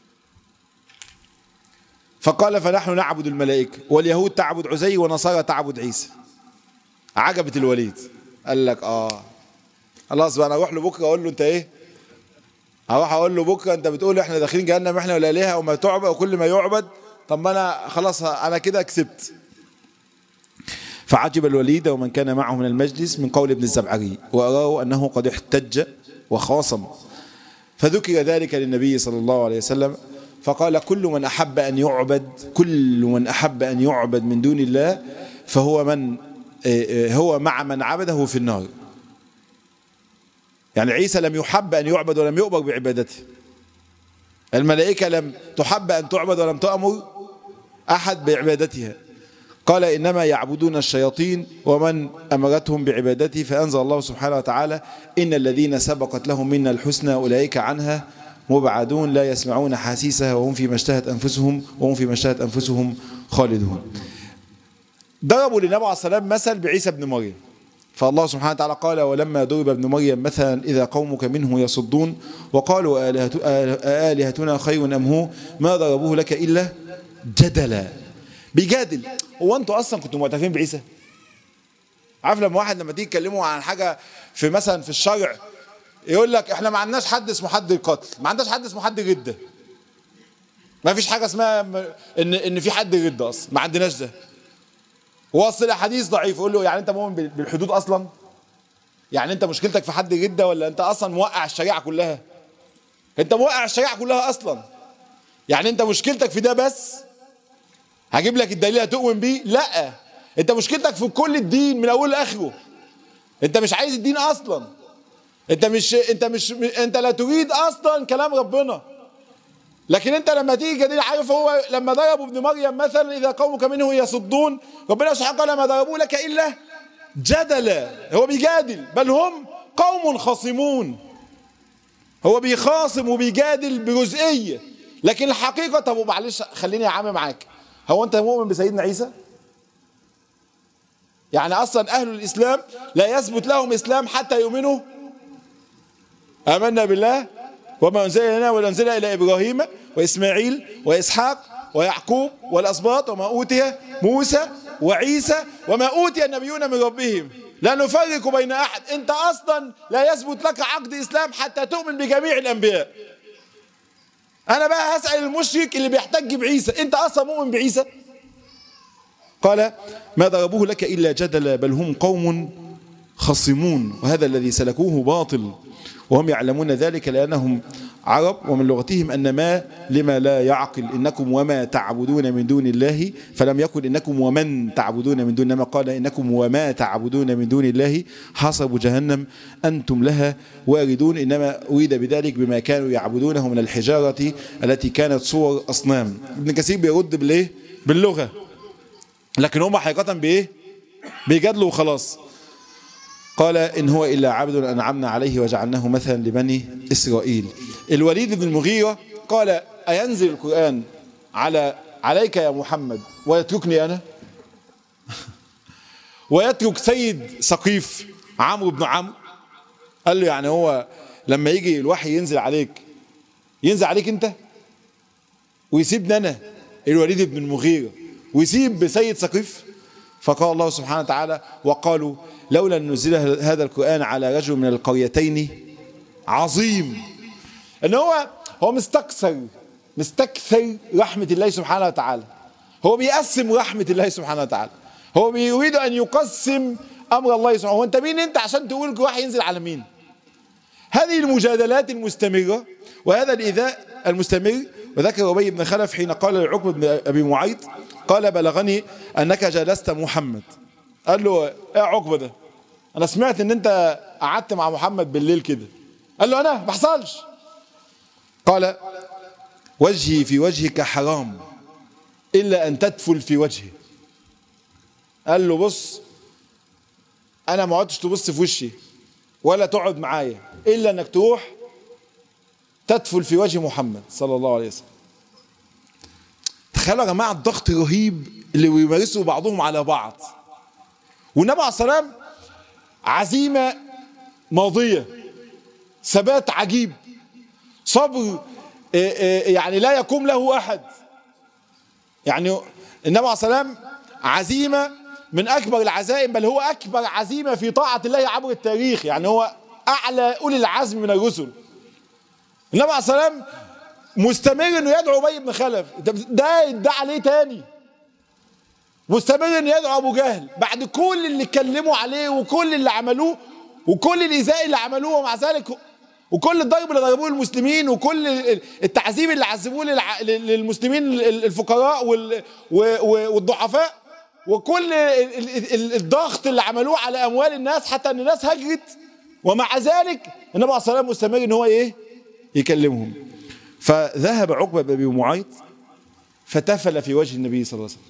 فقال: فنحن نعبد الملائكة، واليهود تعبد عزير ونصارى تعبد عيسى. عجبت الوليد. قال لك: خلاص بقى انا اروح له بكره اقول له انت ايه؟ هروح اقول له بكره انت بتقول احنا داخلين جهنم احنا والالهه وما تعبد وكل ما يعبد، طب ما انا خلاص انا كده كسبت. فعجب الوليد ومن كان معه من المجلس من قول ابن الزبعري، واراه انه قد احتج وخاصم. فذكر ذلك للنبي صلى الله عليه وسلم، فقال: كل من أحب أن يعبد من دون الله فهو هو مع من عبده في النار. يعني عيسى لم يحب أن يعبد ولم يؤمر بعبادته، الملائكة لم تحب أن تعبد ولم تأمر أحد بعبادتها. قال: إنما يعبدون الشياطين ومن أمرتهم بعبادته. فأنزل الله سبحانه وتعالى: إن الذين سبقت لهم منا الحسنى أولئك عنها مبعدون لا يسمعون حاسيسها وهم فيما اشتهت أنفسهم خالدون. ضربوا للنبي عليه الصلاة والسلام مثل بعيسى بن مريم، فالله سبحانه وتعالى قال: ولما ضرب ابن مريم مثلا إذا قومك منه يصدون وقالوا آلهتنا خير أم هو ما ضربوه لك إلا جدلا. بيجادل. هو أنتوا أصلا كنتوا معترفين بعيسى؟ عارف لما تيجي تكلموا عن حاجة في مثلا في الشرع يقول لك احنا ما عندناش حد اسمه حد القتل، ما عندناش حد اسمه حد ردة، ما فيش حاجه اسمها ان في حد ردة اصلا، ما عندناش ده. وصل حديث ضعيف. يقول له: يعني انت مؤمن بالحدود اصلا؟ يعني انت مشكلتك في حد ردة ولا انت اصلا موقع الشريعه كلها؟ انت موقع الشريعه كلها اصلا، يعني انت مشكلتك في ده بس؟ هجيب لك الدليل هتؤمن بيه؟ لا، انت مشكلتك في كل الدين من اوله لاخره. انت مش عايز الدين اصلا، انت لا تريد اصلا كلام ربنا. لكن انت لما تيجي جديد، عارف هو لما ضربوا ابن مريم مثلا اذا قومك منه يصدون، ربنا سبحانه قال: ما ضربوا لك الا جدلا. هو بيجادل، بل هم قوم خصمون. هو بيخاصم وبيجادل بجزئيه، لكن الحقيقه. طب ومعلش خليني يا عم معاك، هو انت مؤمن بسيدنا عيسى؟ يعني اصلا اهل الاسلام لا يثبت لهم اسلام حتى يؤمنوا آمنا بالله وما أنزل إلينا وأنزل إلى إبراهيم وإسماعيل وإسحاق ويعقوب والأسباط وما أوتي موسى وعيسى وما أوتي النبيون من ربهم لا نفرق بين أحد. أنت أصلا لا يثبت لك عقد إسلام حتى تؤمن بجميع الأنبياء. أنا بقى هسأل المشرك اللي بيحتج بعيسى: أنت أصلا مؤمن بعيسى؟ قال: ما ضربوه لك إلا جدلا بل هم قوم خصمون، وهذا الذي سلكوه باطل وهم يعلمون ذلك لأنهم عرب، ومن لغتهم أن ما لما لا يعقل إنكم وما تعبدون من دون الله، فلم يقل إنكم ومن تعبدون من دون، إنما قال إنكم وما تعبدون من دون الله حصب جهنم أنتم لها واردون. إنما أريد بذلك بما كانوا يعبدونه من الحجارة التي كانت صور أصنام. ابن كثير بيرد بالإيه؟ باللغة، لكن هم حقيقة بإيه؟ بيجادلوا وخلاص. قال إن هو إلا عبد أنعمنا عليه وجعلناه مثلا لبني إسرائيل. الوليد بن المغيرة قال أينزل القرآن عليك يا محمد ويتركني أنا؟ ويترك سيد سقيف عمرو بن عمرو؟ قال له يعني هو لما يجي الوحي ينزل عليك أنت ويسيبني أنا الوليد بن المغيرة ويسيب سيد سقيف؟ فقال الله سبحانه وتعالى رقالوا لولا أن نزل هذا القرآن على رجل من القريتين عظيم. ان هو مستكثر رحمة الله سبحانه وتعالى، هو بيقسم رحمة الله سبحانه وتعالى، هو بيريد ان يقسم امر الله سبحانه. هو انت مين انت عشان تقول الوحي ينزل على مين؟ هذه المجادلات المستمرة وهذا الإيذاء المستمر. وذكر أبي بن خلف حين قال لعقبة بن أبي معيط قال بلغني أنك جالست محمد. قال له ايه يا عقبة ده؟ أنا سمعت إن أنت قعدت مع محمد بالليل كده. قال له أنا ما حصلش. قال وجهي في وجهك حرام إلا أن تدفل في وجهي. قال له بص أنا ما عدتش تبص في وشي ولا تقعد معايا إلا أنك تروح تدفل في وجه محمد صلى الله عليه وسلم. تخيلوا يا جماعة الضغط الرهيب اللي بيمارسه بعضهم على بعض. والنبي عليه الصلاة والسلام عزيمة ماضية، ثبات عجيب، صبر يعني لا يقوم له أحد. يعني النبي عليه الصلاة والسلام عزيمة من أكبر العزائم، بل هو أكبر عزيمة في طاعة الله عبر التاريخ. يعني هو أعلى أولي العزم من الرسل. النبي عليه الصلاة والسلام مستمر انه يدعو أبي بن خلف، ده يدعى عليه تاني. مستمر انه يدعو ابو جهل بعد كل اللي اتكلموا عليه وكل اللي عملوه وكل الايذاء اللي عملوه، ومع ذلك وكل الضرب اللي ضربوه المسلمين وكل التعذيب اللي عذبوه للمسلمين الفقراء والضعفاء وكل الضغط اللي عملوه على اموال الناس حتى ان الناس هجرت، ومع ذلك النبي عليه الصلاه والسلام مستمر ان هو ايه؟ يكلمهم. فذهب عقبة بن أبي معيط فتفل في وجه النبي صلى الله عليه وسلم،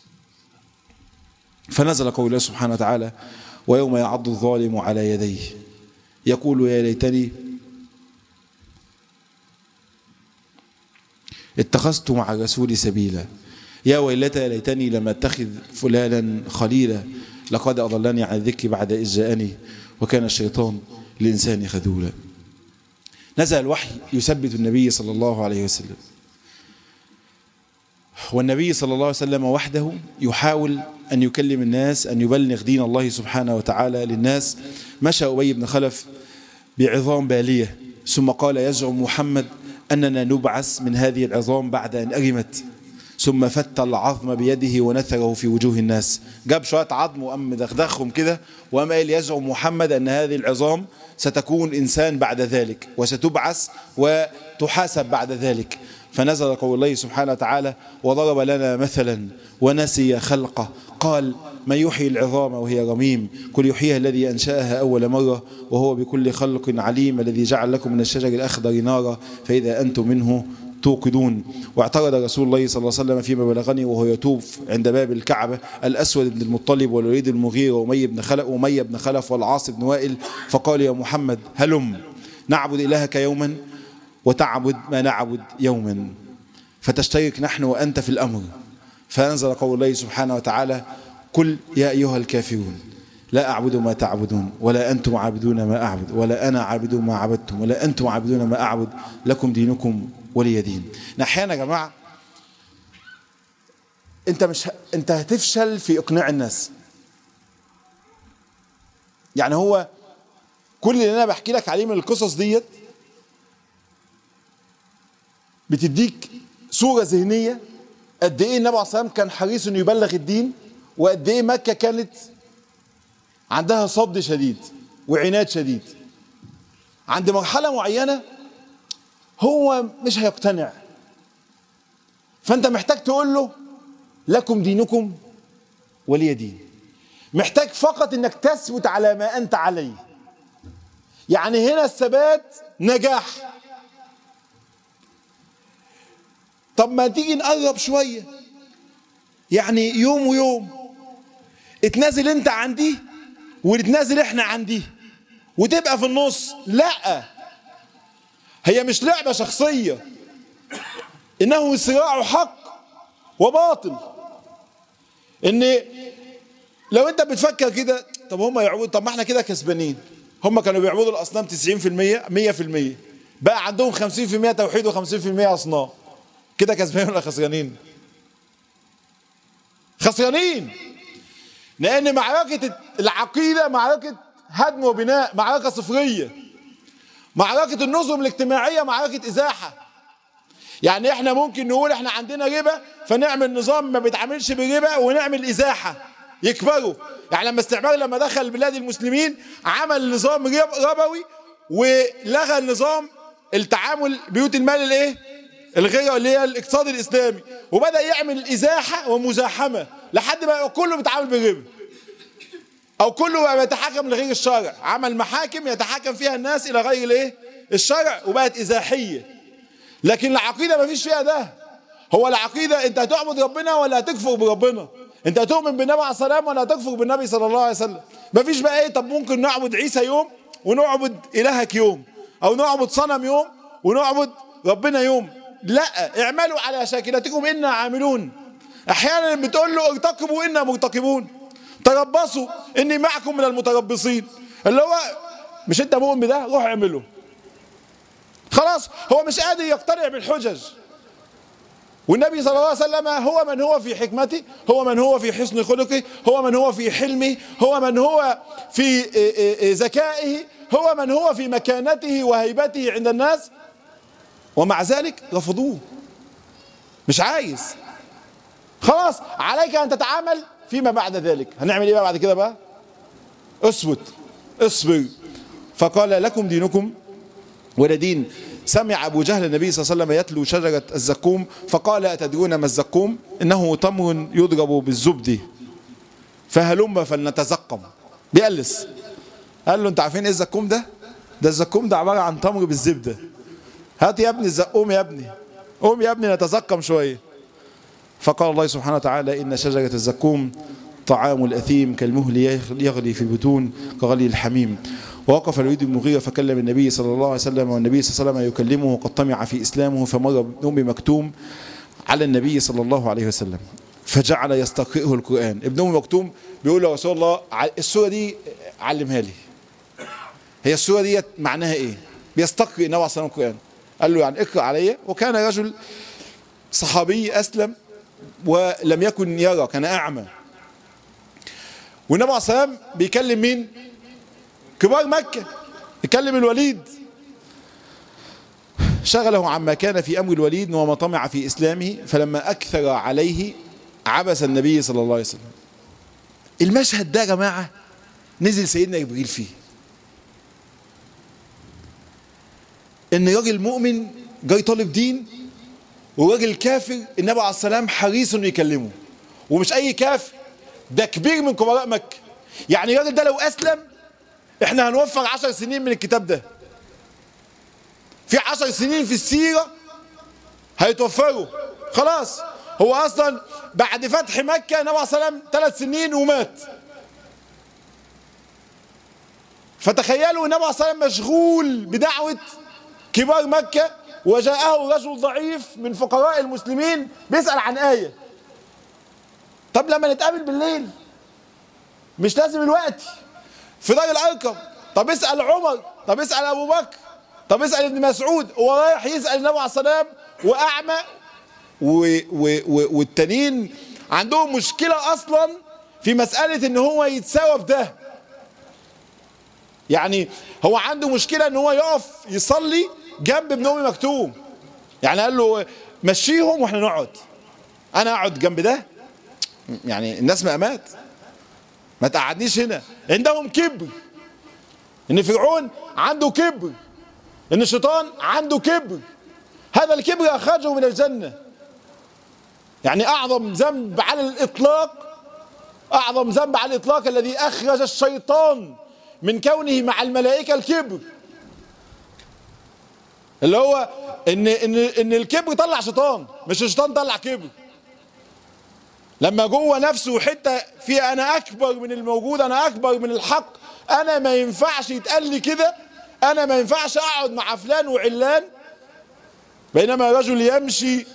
فنزل قول الله سبحانه وتعالى ويوم يعض الظالم على يديه يقول يا ليتني اتخذت مع الرسول سبيلا يا ويلتى ليتني لم اتخذ فلانا خليلا لقد أضلني عن الذكر بعد إذ جاءني وكان الشيطان للإنسان خذولا. نزل الوحي يثبت النبي صلى الله عليه وسلم، والنبي صلى الله عليه وسلم وحده يحاول أن يكلم الناس، أن يبلغ دين الله سبحانه وتعالى للناس. مشى أبي بن خلف بعظام بالية ثم قال يزعم محمد أننا نبعث من هذه العظام بعد أن أرمت، ثم فت العظم بيده ونثره في وجوه الناس. جاب شوية عظم وقام دغدغهم كده وقام قال يزعم محمد أن هذه العظام ستكون إنسان بعد ذلك وستبعث وتحاسب بعد ذلك. فنزل قول الله سبحانه وتعالى وضرب لنا مثلا ونسي خلقه قال من يحيي العظام وهي رميم قل يحييها الذي أنشأها أول مرة وهو بكل خلق عليم الذي جعل لكم من الشجر الأخضر نارا فإذا أنتم منه توقدون. واعترض رسول الله صلى الله عليه وسلم فيما بلغني وهو يطوف عند باب الكعبة الأسود بن المطلب والوليد المغيرة وأمية بن خلف والعاص بن وائل فقال يا محمد هلم نعبد إلهك يوما وتعبد ما نعبد يوما فتشترك نحن وأنت في الأمر. فأنزل قول الله سبحانه وتعالى قل يا أيها الكافرون لا أعبد ما تعبدون ولا أنتم عابدون ما أعبد ولا أنا عابد ما عبدتم ولا أنتم عابدون ما أعبد لكم دينكم ولي دين. أحيانا يا جماعة أنت هتفشل في إقناع الناس. يعني هو كل اللي أنا بحكي لك عليه من القصص ديت بتديك صورة ذهنية قد إيه النبي عليه الصلاة والسلام كان حريص إنه يبلغ الدين، وقد إيه مكة كانت عندها صد شديد وعناد شديد. عند مرحلة معينة هو مش هيقتنع فانت محتاج تقول له لكم دينكم ولي دين. محتاج فقط انك تثبت على ما انت عليه. يعني هنا الثبات نجاح. طب ما تيجي نقرب شوية، يعني يوم ويوم، اتنازل انت عن دي ونتنازل احنا عن دي وتبقى في النص. لا، هي مش لعبة شخصية، انه صراع حق وباطل. ان لو انت بتفكر كده، طب هم يعبدوا، طب ما احنا كده كسبانين. هم كانوا بيعبدوا الاصنام 90% 100%، بقى عندهم 50% توحيد و50% اصنام. كده كسبانين ولا خسرانين؟ خسرانين. لان معركة العقيدة معركة هدم وبناء، معركة صفرية. معركة النظم الاجتماعية معركة ازاحة. يعني احنا ممكن نقول احنا عندنا ربا فنعمل نظام ما بيتعاملش بالربا ونعمل ازاحة يكبروا. يعني لما استعمار لما دخل بلاد المسلمين عمل نظام ربوي ولغى النظام التعامل بيوت المال الايه الغير اللي هي الاقتصاد الاسلامي، وبدأ يعمل ازاحة ومزاحمة لحد ما كله بيتعامل بالربا او كله بيتحكم لغير الشرع. عمل محاكم يتحكم فيها الناس الى غير الايه الشرع وبقت ازاحية. لكن العقيدة ما فيش فيها ده. هو العقيدة انت هتعبد ربنا ولا هتكفر بربنا، انت هتؤمن بالنبي عليه الصلاة والسلام ولا هتكفر بالنبي صلى الله عليه وسلم. ما فيش بقى ايه، طب ممكن نعبد عيسى يوم ونعبد الهك يوم، او نعبد صنم يوم ونعبد ربنا يوم. لا، اعملوا على شاكلتكم انا عاملون. احيانا بتقول له ارتقبوا انا مرتقبون، تربصوا اني معكم من المتربصين. اللي هو مش انت مؤمن بده، روح اعمله. خلاص، هو مش قادر يقتنع بالحجج. والنبي صلى الله عليه وسلم هو من هو في حكمته، هو من هو في حسن خلقه، هو من هو في حلمه، هو من هو في ذكائه، هو من هو في مكانته وهيبته عند الناس. ومع ذلك رفضوه، مش عايز. خلاص، عليك ان تتعامل فيما بعد ذلك. هنعمل ايه بقى بعد كده بقى؟ اثبت، اصبر. فقال لكم دينكم ولا دين. سمع أبو جهل النبي صلى الله عليه وسلم يتلو شجرة الزقوم فقال أتدرون ما الزقوم؟ إنه تمر يضرب بالزبد فهلم فلنتزقم. بيقلس. قال له أنت عارفين إيه الزقوم ده؟ ده الزقوم ده عبارة عن تمر بالزبدة. هات يا ابني الزقوم يا ابني، قوم يا ابني نتزقم شوية. فقال الله سبحانه وتعالى إن شجرة الزقوم طعام الأثيم كالمهل يغلي في البطون كغلي الحميم. ووقف الوليد بن المغيرة فكلم النبي صلى الله عليه وسلم، والنبي صلى الله عليه وسلم يكلمه وقد طمع في إسلامه، فمر ابن أم مكتوم على النبي صلى الله عليه وسلم فجعل يستقرئه القرآن. ابن أم مكتوم بيقول له رسول الله السورة دي علمها لي، هي السورة دي معناها إيه؟ بيستقرئ النبي صلى الله عليه وسلم القرآن. قال له يعني اقرأ علي. وكان رجل صحابي أسلم ولم يكن يرى، كان أعمى. والنبي عليه الصلاة والسلام بيكلم مين؟ كبار مكة، يكلم الوليد. شغله عما كان في أمر الوليد وما طمع في إسلامه، فلما أكثر عليه عبس النبي صلى الله عليه وسلم. المشهد ده يا جماعة نزل سيدنا جبريل فيه. إن راجل مؤمن جاي طالب دين وراجل كافر النبي عليه الصلاة والسلام حريص إنه يكلمه، ومش أي كافر، ده كبير من كبراء مكة. يعني الراجل ده لو أسلم احنا هنوفر 10 سنين من الكتاب ده. في 10 سنين في السيرة هيتوفروا. خلاص، هو اصلا بعد فتح مكة النبي عليه الصلاة والسلام 3 سنين ومات. فتخيلوا النبي عليه الصلاة والسلام مشغول بدعوة كبار مكة، وجاءه رجل ضعيف من فقراء المسلمين بيسأل عن آية. طب لما نتقابل بالليل، مش لازم الوقت، في دار الأرقم. طب اسأل عمر، طب اسأل أبو بكر، طب اسأل ابن مسعود. هو رايح يسأل النبي عليه الصلاة والسلام وأعمى، والتانيين عندهم مشكلة أصلا في مسألة إن هو يتساوى بده. يعني هو عنده مشكلة إن هو يقف يصلي جنب ابن أم مكتوم. يعني قال له مشيهم واحنا نقعد، أنا أقعد جنب ده؟ يعني الناس مقامات، ما تقعدنيش هنا. عندهم كبر، ان فرعون عنده كبر، ان الشيطان عنده كبر. هذا الكبر اخرجه من الجنة. يعني أعظم ذنب على الإطلاق، أعظم ذنب على الإطلاق الذي أخرج الشيطان من كونه مع الملائكة الكبر، اللي هو إن الكبر طلع شيطان، مش الشيطان طلع كبر. لما جوه نفسه حتة فيها أنا أكبر من الموجود، أنا أكبر من الحق، أنا ما ينفعش يتقال لي كده، أنا ما ينفعش أقعد مع فلان وعلان، بينما رجل يمشي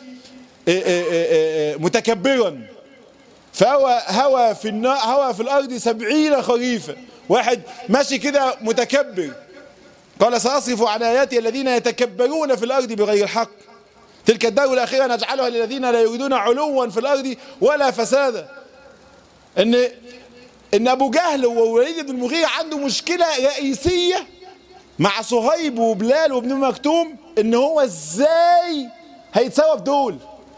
متكبرا فهو هوى في الأرض 70 خريفا. واحد ماشي كده متكبر، قال سأصرف عن آياتي الذين يتكبرون في الأرض بغير الحق تلك الدار الآخرة نجعلها للذين لا يريدون علوا في الأرض ولا فسادا. إن أبو جهل ووليد بن المغيرة عنده مشكلة رئيسية مع صهيب وبلال وابن مكتوم، إن هو إزاي هيتساوى بدول،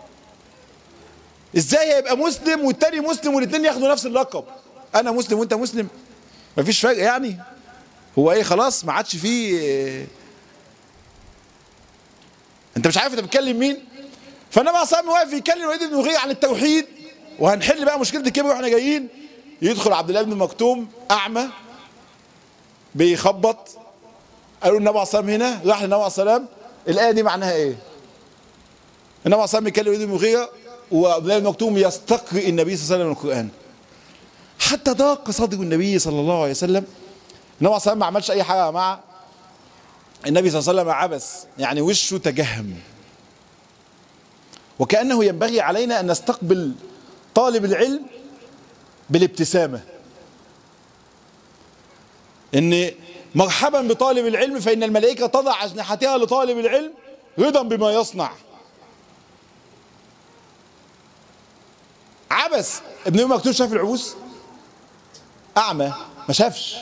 إزاي هيبقى مسلم والتاني مسلم والاثنين ياخدوا نفس اللقب، أنا مسلم وأنت مسلم، مفيش فرق يعني، هو إيه خلاص ما عادش فيه، أنت مش عارف أنت بتكلم مين. فالنبي عليه الصلاة والسلام واقف يتكلم وليد بن المغيرة عن التوحيد وهنحل بقى مشكلة الكبر واحنا جايين، يدخل عبد الله بن مكتوم أعمى بيخبط، قالوا النبي عليه الصلاة والسلام هنا، راح للنبي عليه الصلاة والسلام، الآية دي معناها إيه؟ النبي عليه الصلاة والسلام بيتكلم وليد بن المغيرة وعبد الله بن مكتوم يستقرئ النبي صلى الله عليه وسلم القرآن، حتى ضاق صدر النبي صلى الله عليه وسلم. النبي عليه الصلاة والسلام ما عملش أي حاجة مع النبي صلى الله عليه وسلم، عبس يعني وشه تجهم، وكأنه ينبغي علينا أن نستقبل طالب العلم بالابتسامة، إن مرحبا بطالب العلم فإن الملائكة تضع أجنحتها لطالب العلم رضا بما يصنع. عبس ابن أم مكتوم شاف العبوس، أعمى ما شافش،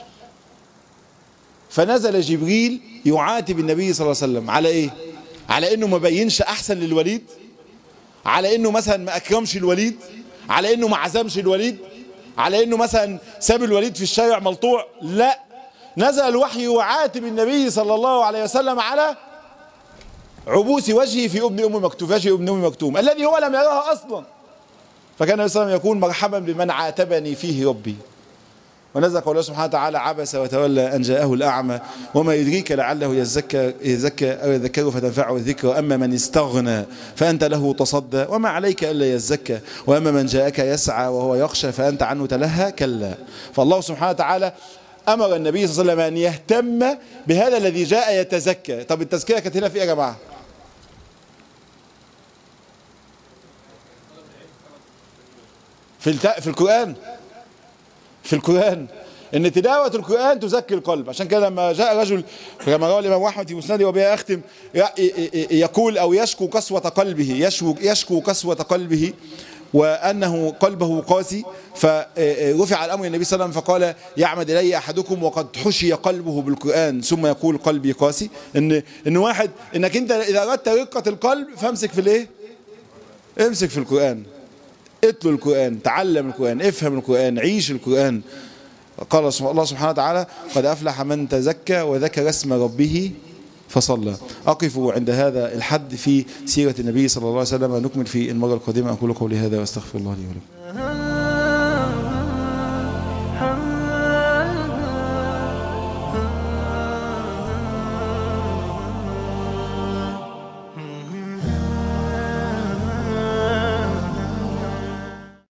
فنزل جبريل يعاتب النبي صلى الله عليه وسلم على إيه؟ على إنه ما بينش أحسن للوليد، على إنه مثلا ما أكرمش الوليد، على إنه ما عزمش الوليد، على إنه مثلا ساب الوليد في الشارع ملطوع، لا، نزل الوحي يعاتب النبي صلى الله عليه وسلم على عبوس وجهه في ابن أم مكتوم، في وجه ابن أم مكتوم الذي هو لم يراها أصلا. فكان النبي صلى الله عليه وسلم يقول مرحبا بمن عاتبني فيه ربي. ونزل قوله سبحانه وتعالى عبس وتولى أن جاءه الأعمى وما يدريك لعله يزكى أو يذكره فتنفعه الذكر أما من استغنى فأنت له تصدى وما عليك ألا يزكى وأما من جاءك يسعى وهو يخشى فأنت عنه تلهى كلا. فالله سبحانه وتعالى أمر النبي صلى الله عليه وسلم أن يهتم بهذا الذي جاء يتزكى. طب التزكية كانت هنا في إيه يا جماعة؟ في القرآن، في القرآن ان تلاوة القرآن تزكي القلب. عشان كده لما جاء رجل كما روى الإمام أحمد في مسنده وبها أختم يقول أو يشكو قسوة قلبه، يشكو قسوة قلبه وأنه قلبه قاسي، فرفع الأمر النبي صلى الله عليه وسلم فقال يعمد إلي أحدكم وقد حشي قلبه بالقرآن ثم يقول قلبي قاسي. إن واحد إنك أنت إذا أردت رقة القلب فامسك في الإيه؟ امسك في القرآن، اتلو القرآن، تعلم القرآن، افهم القرآن، عيش القرآن. قال الله سبحانه وتعالى قد أفلح من تزكى وذكر اسم ربه فصلى. أقف عند هذا الحد في سيرة النبي صلى الله عليه وسلم ونكمل في المرة القادمة. أقول قولي هذا واستغفر الله لي ولكم.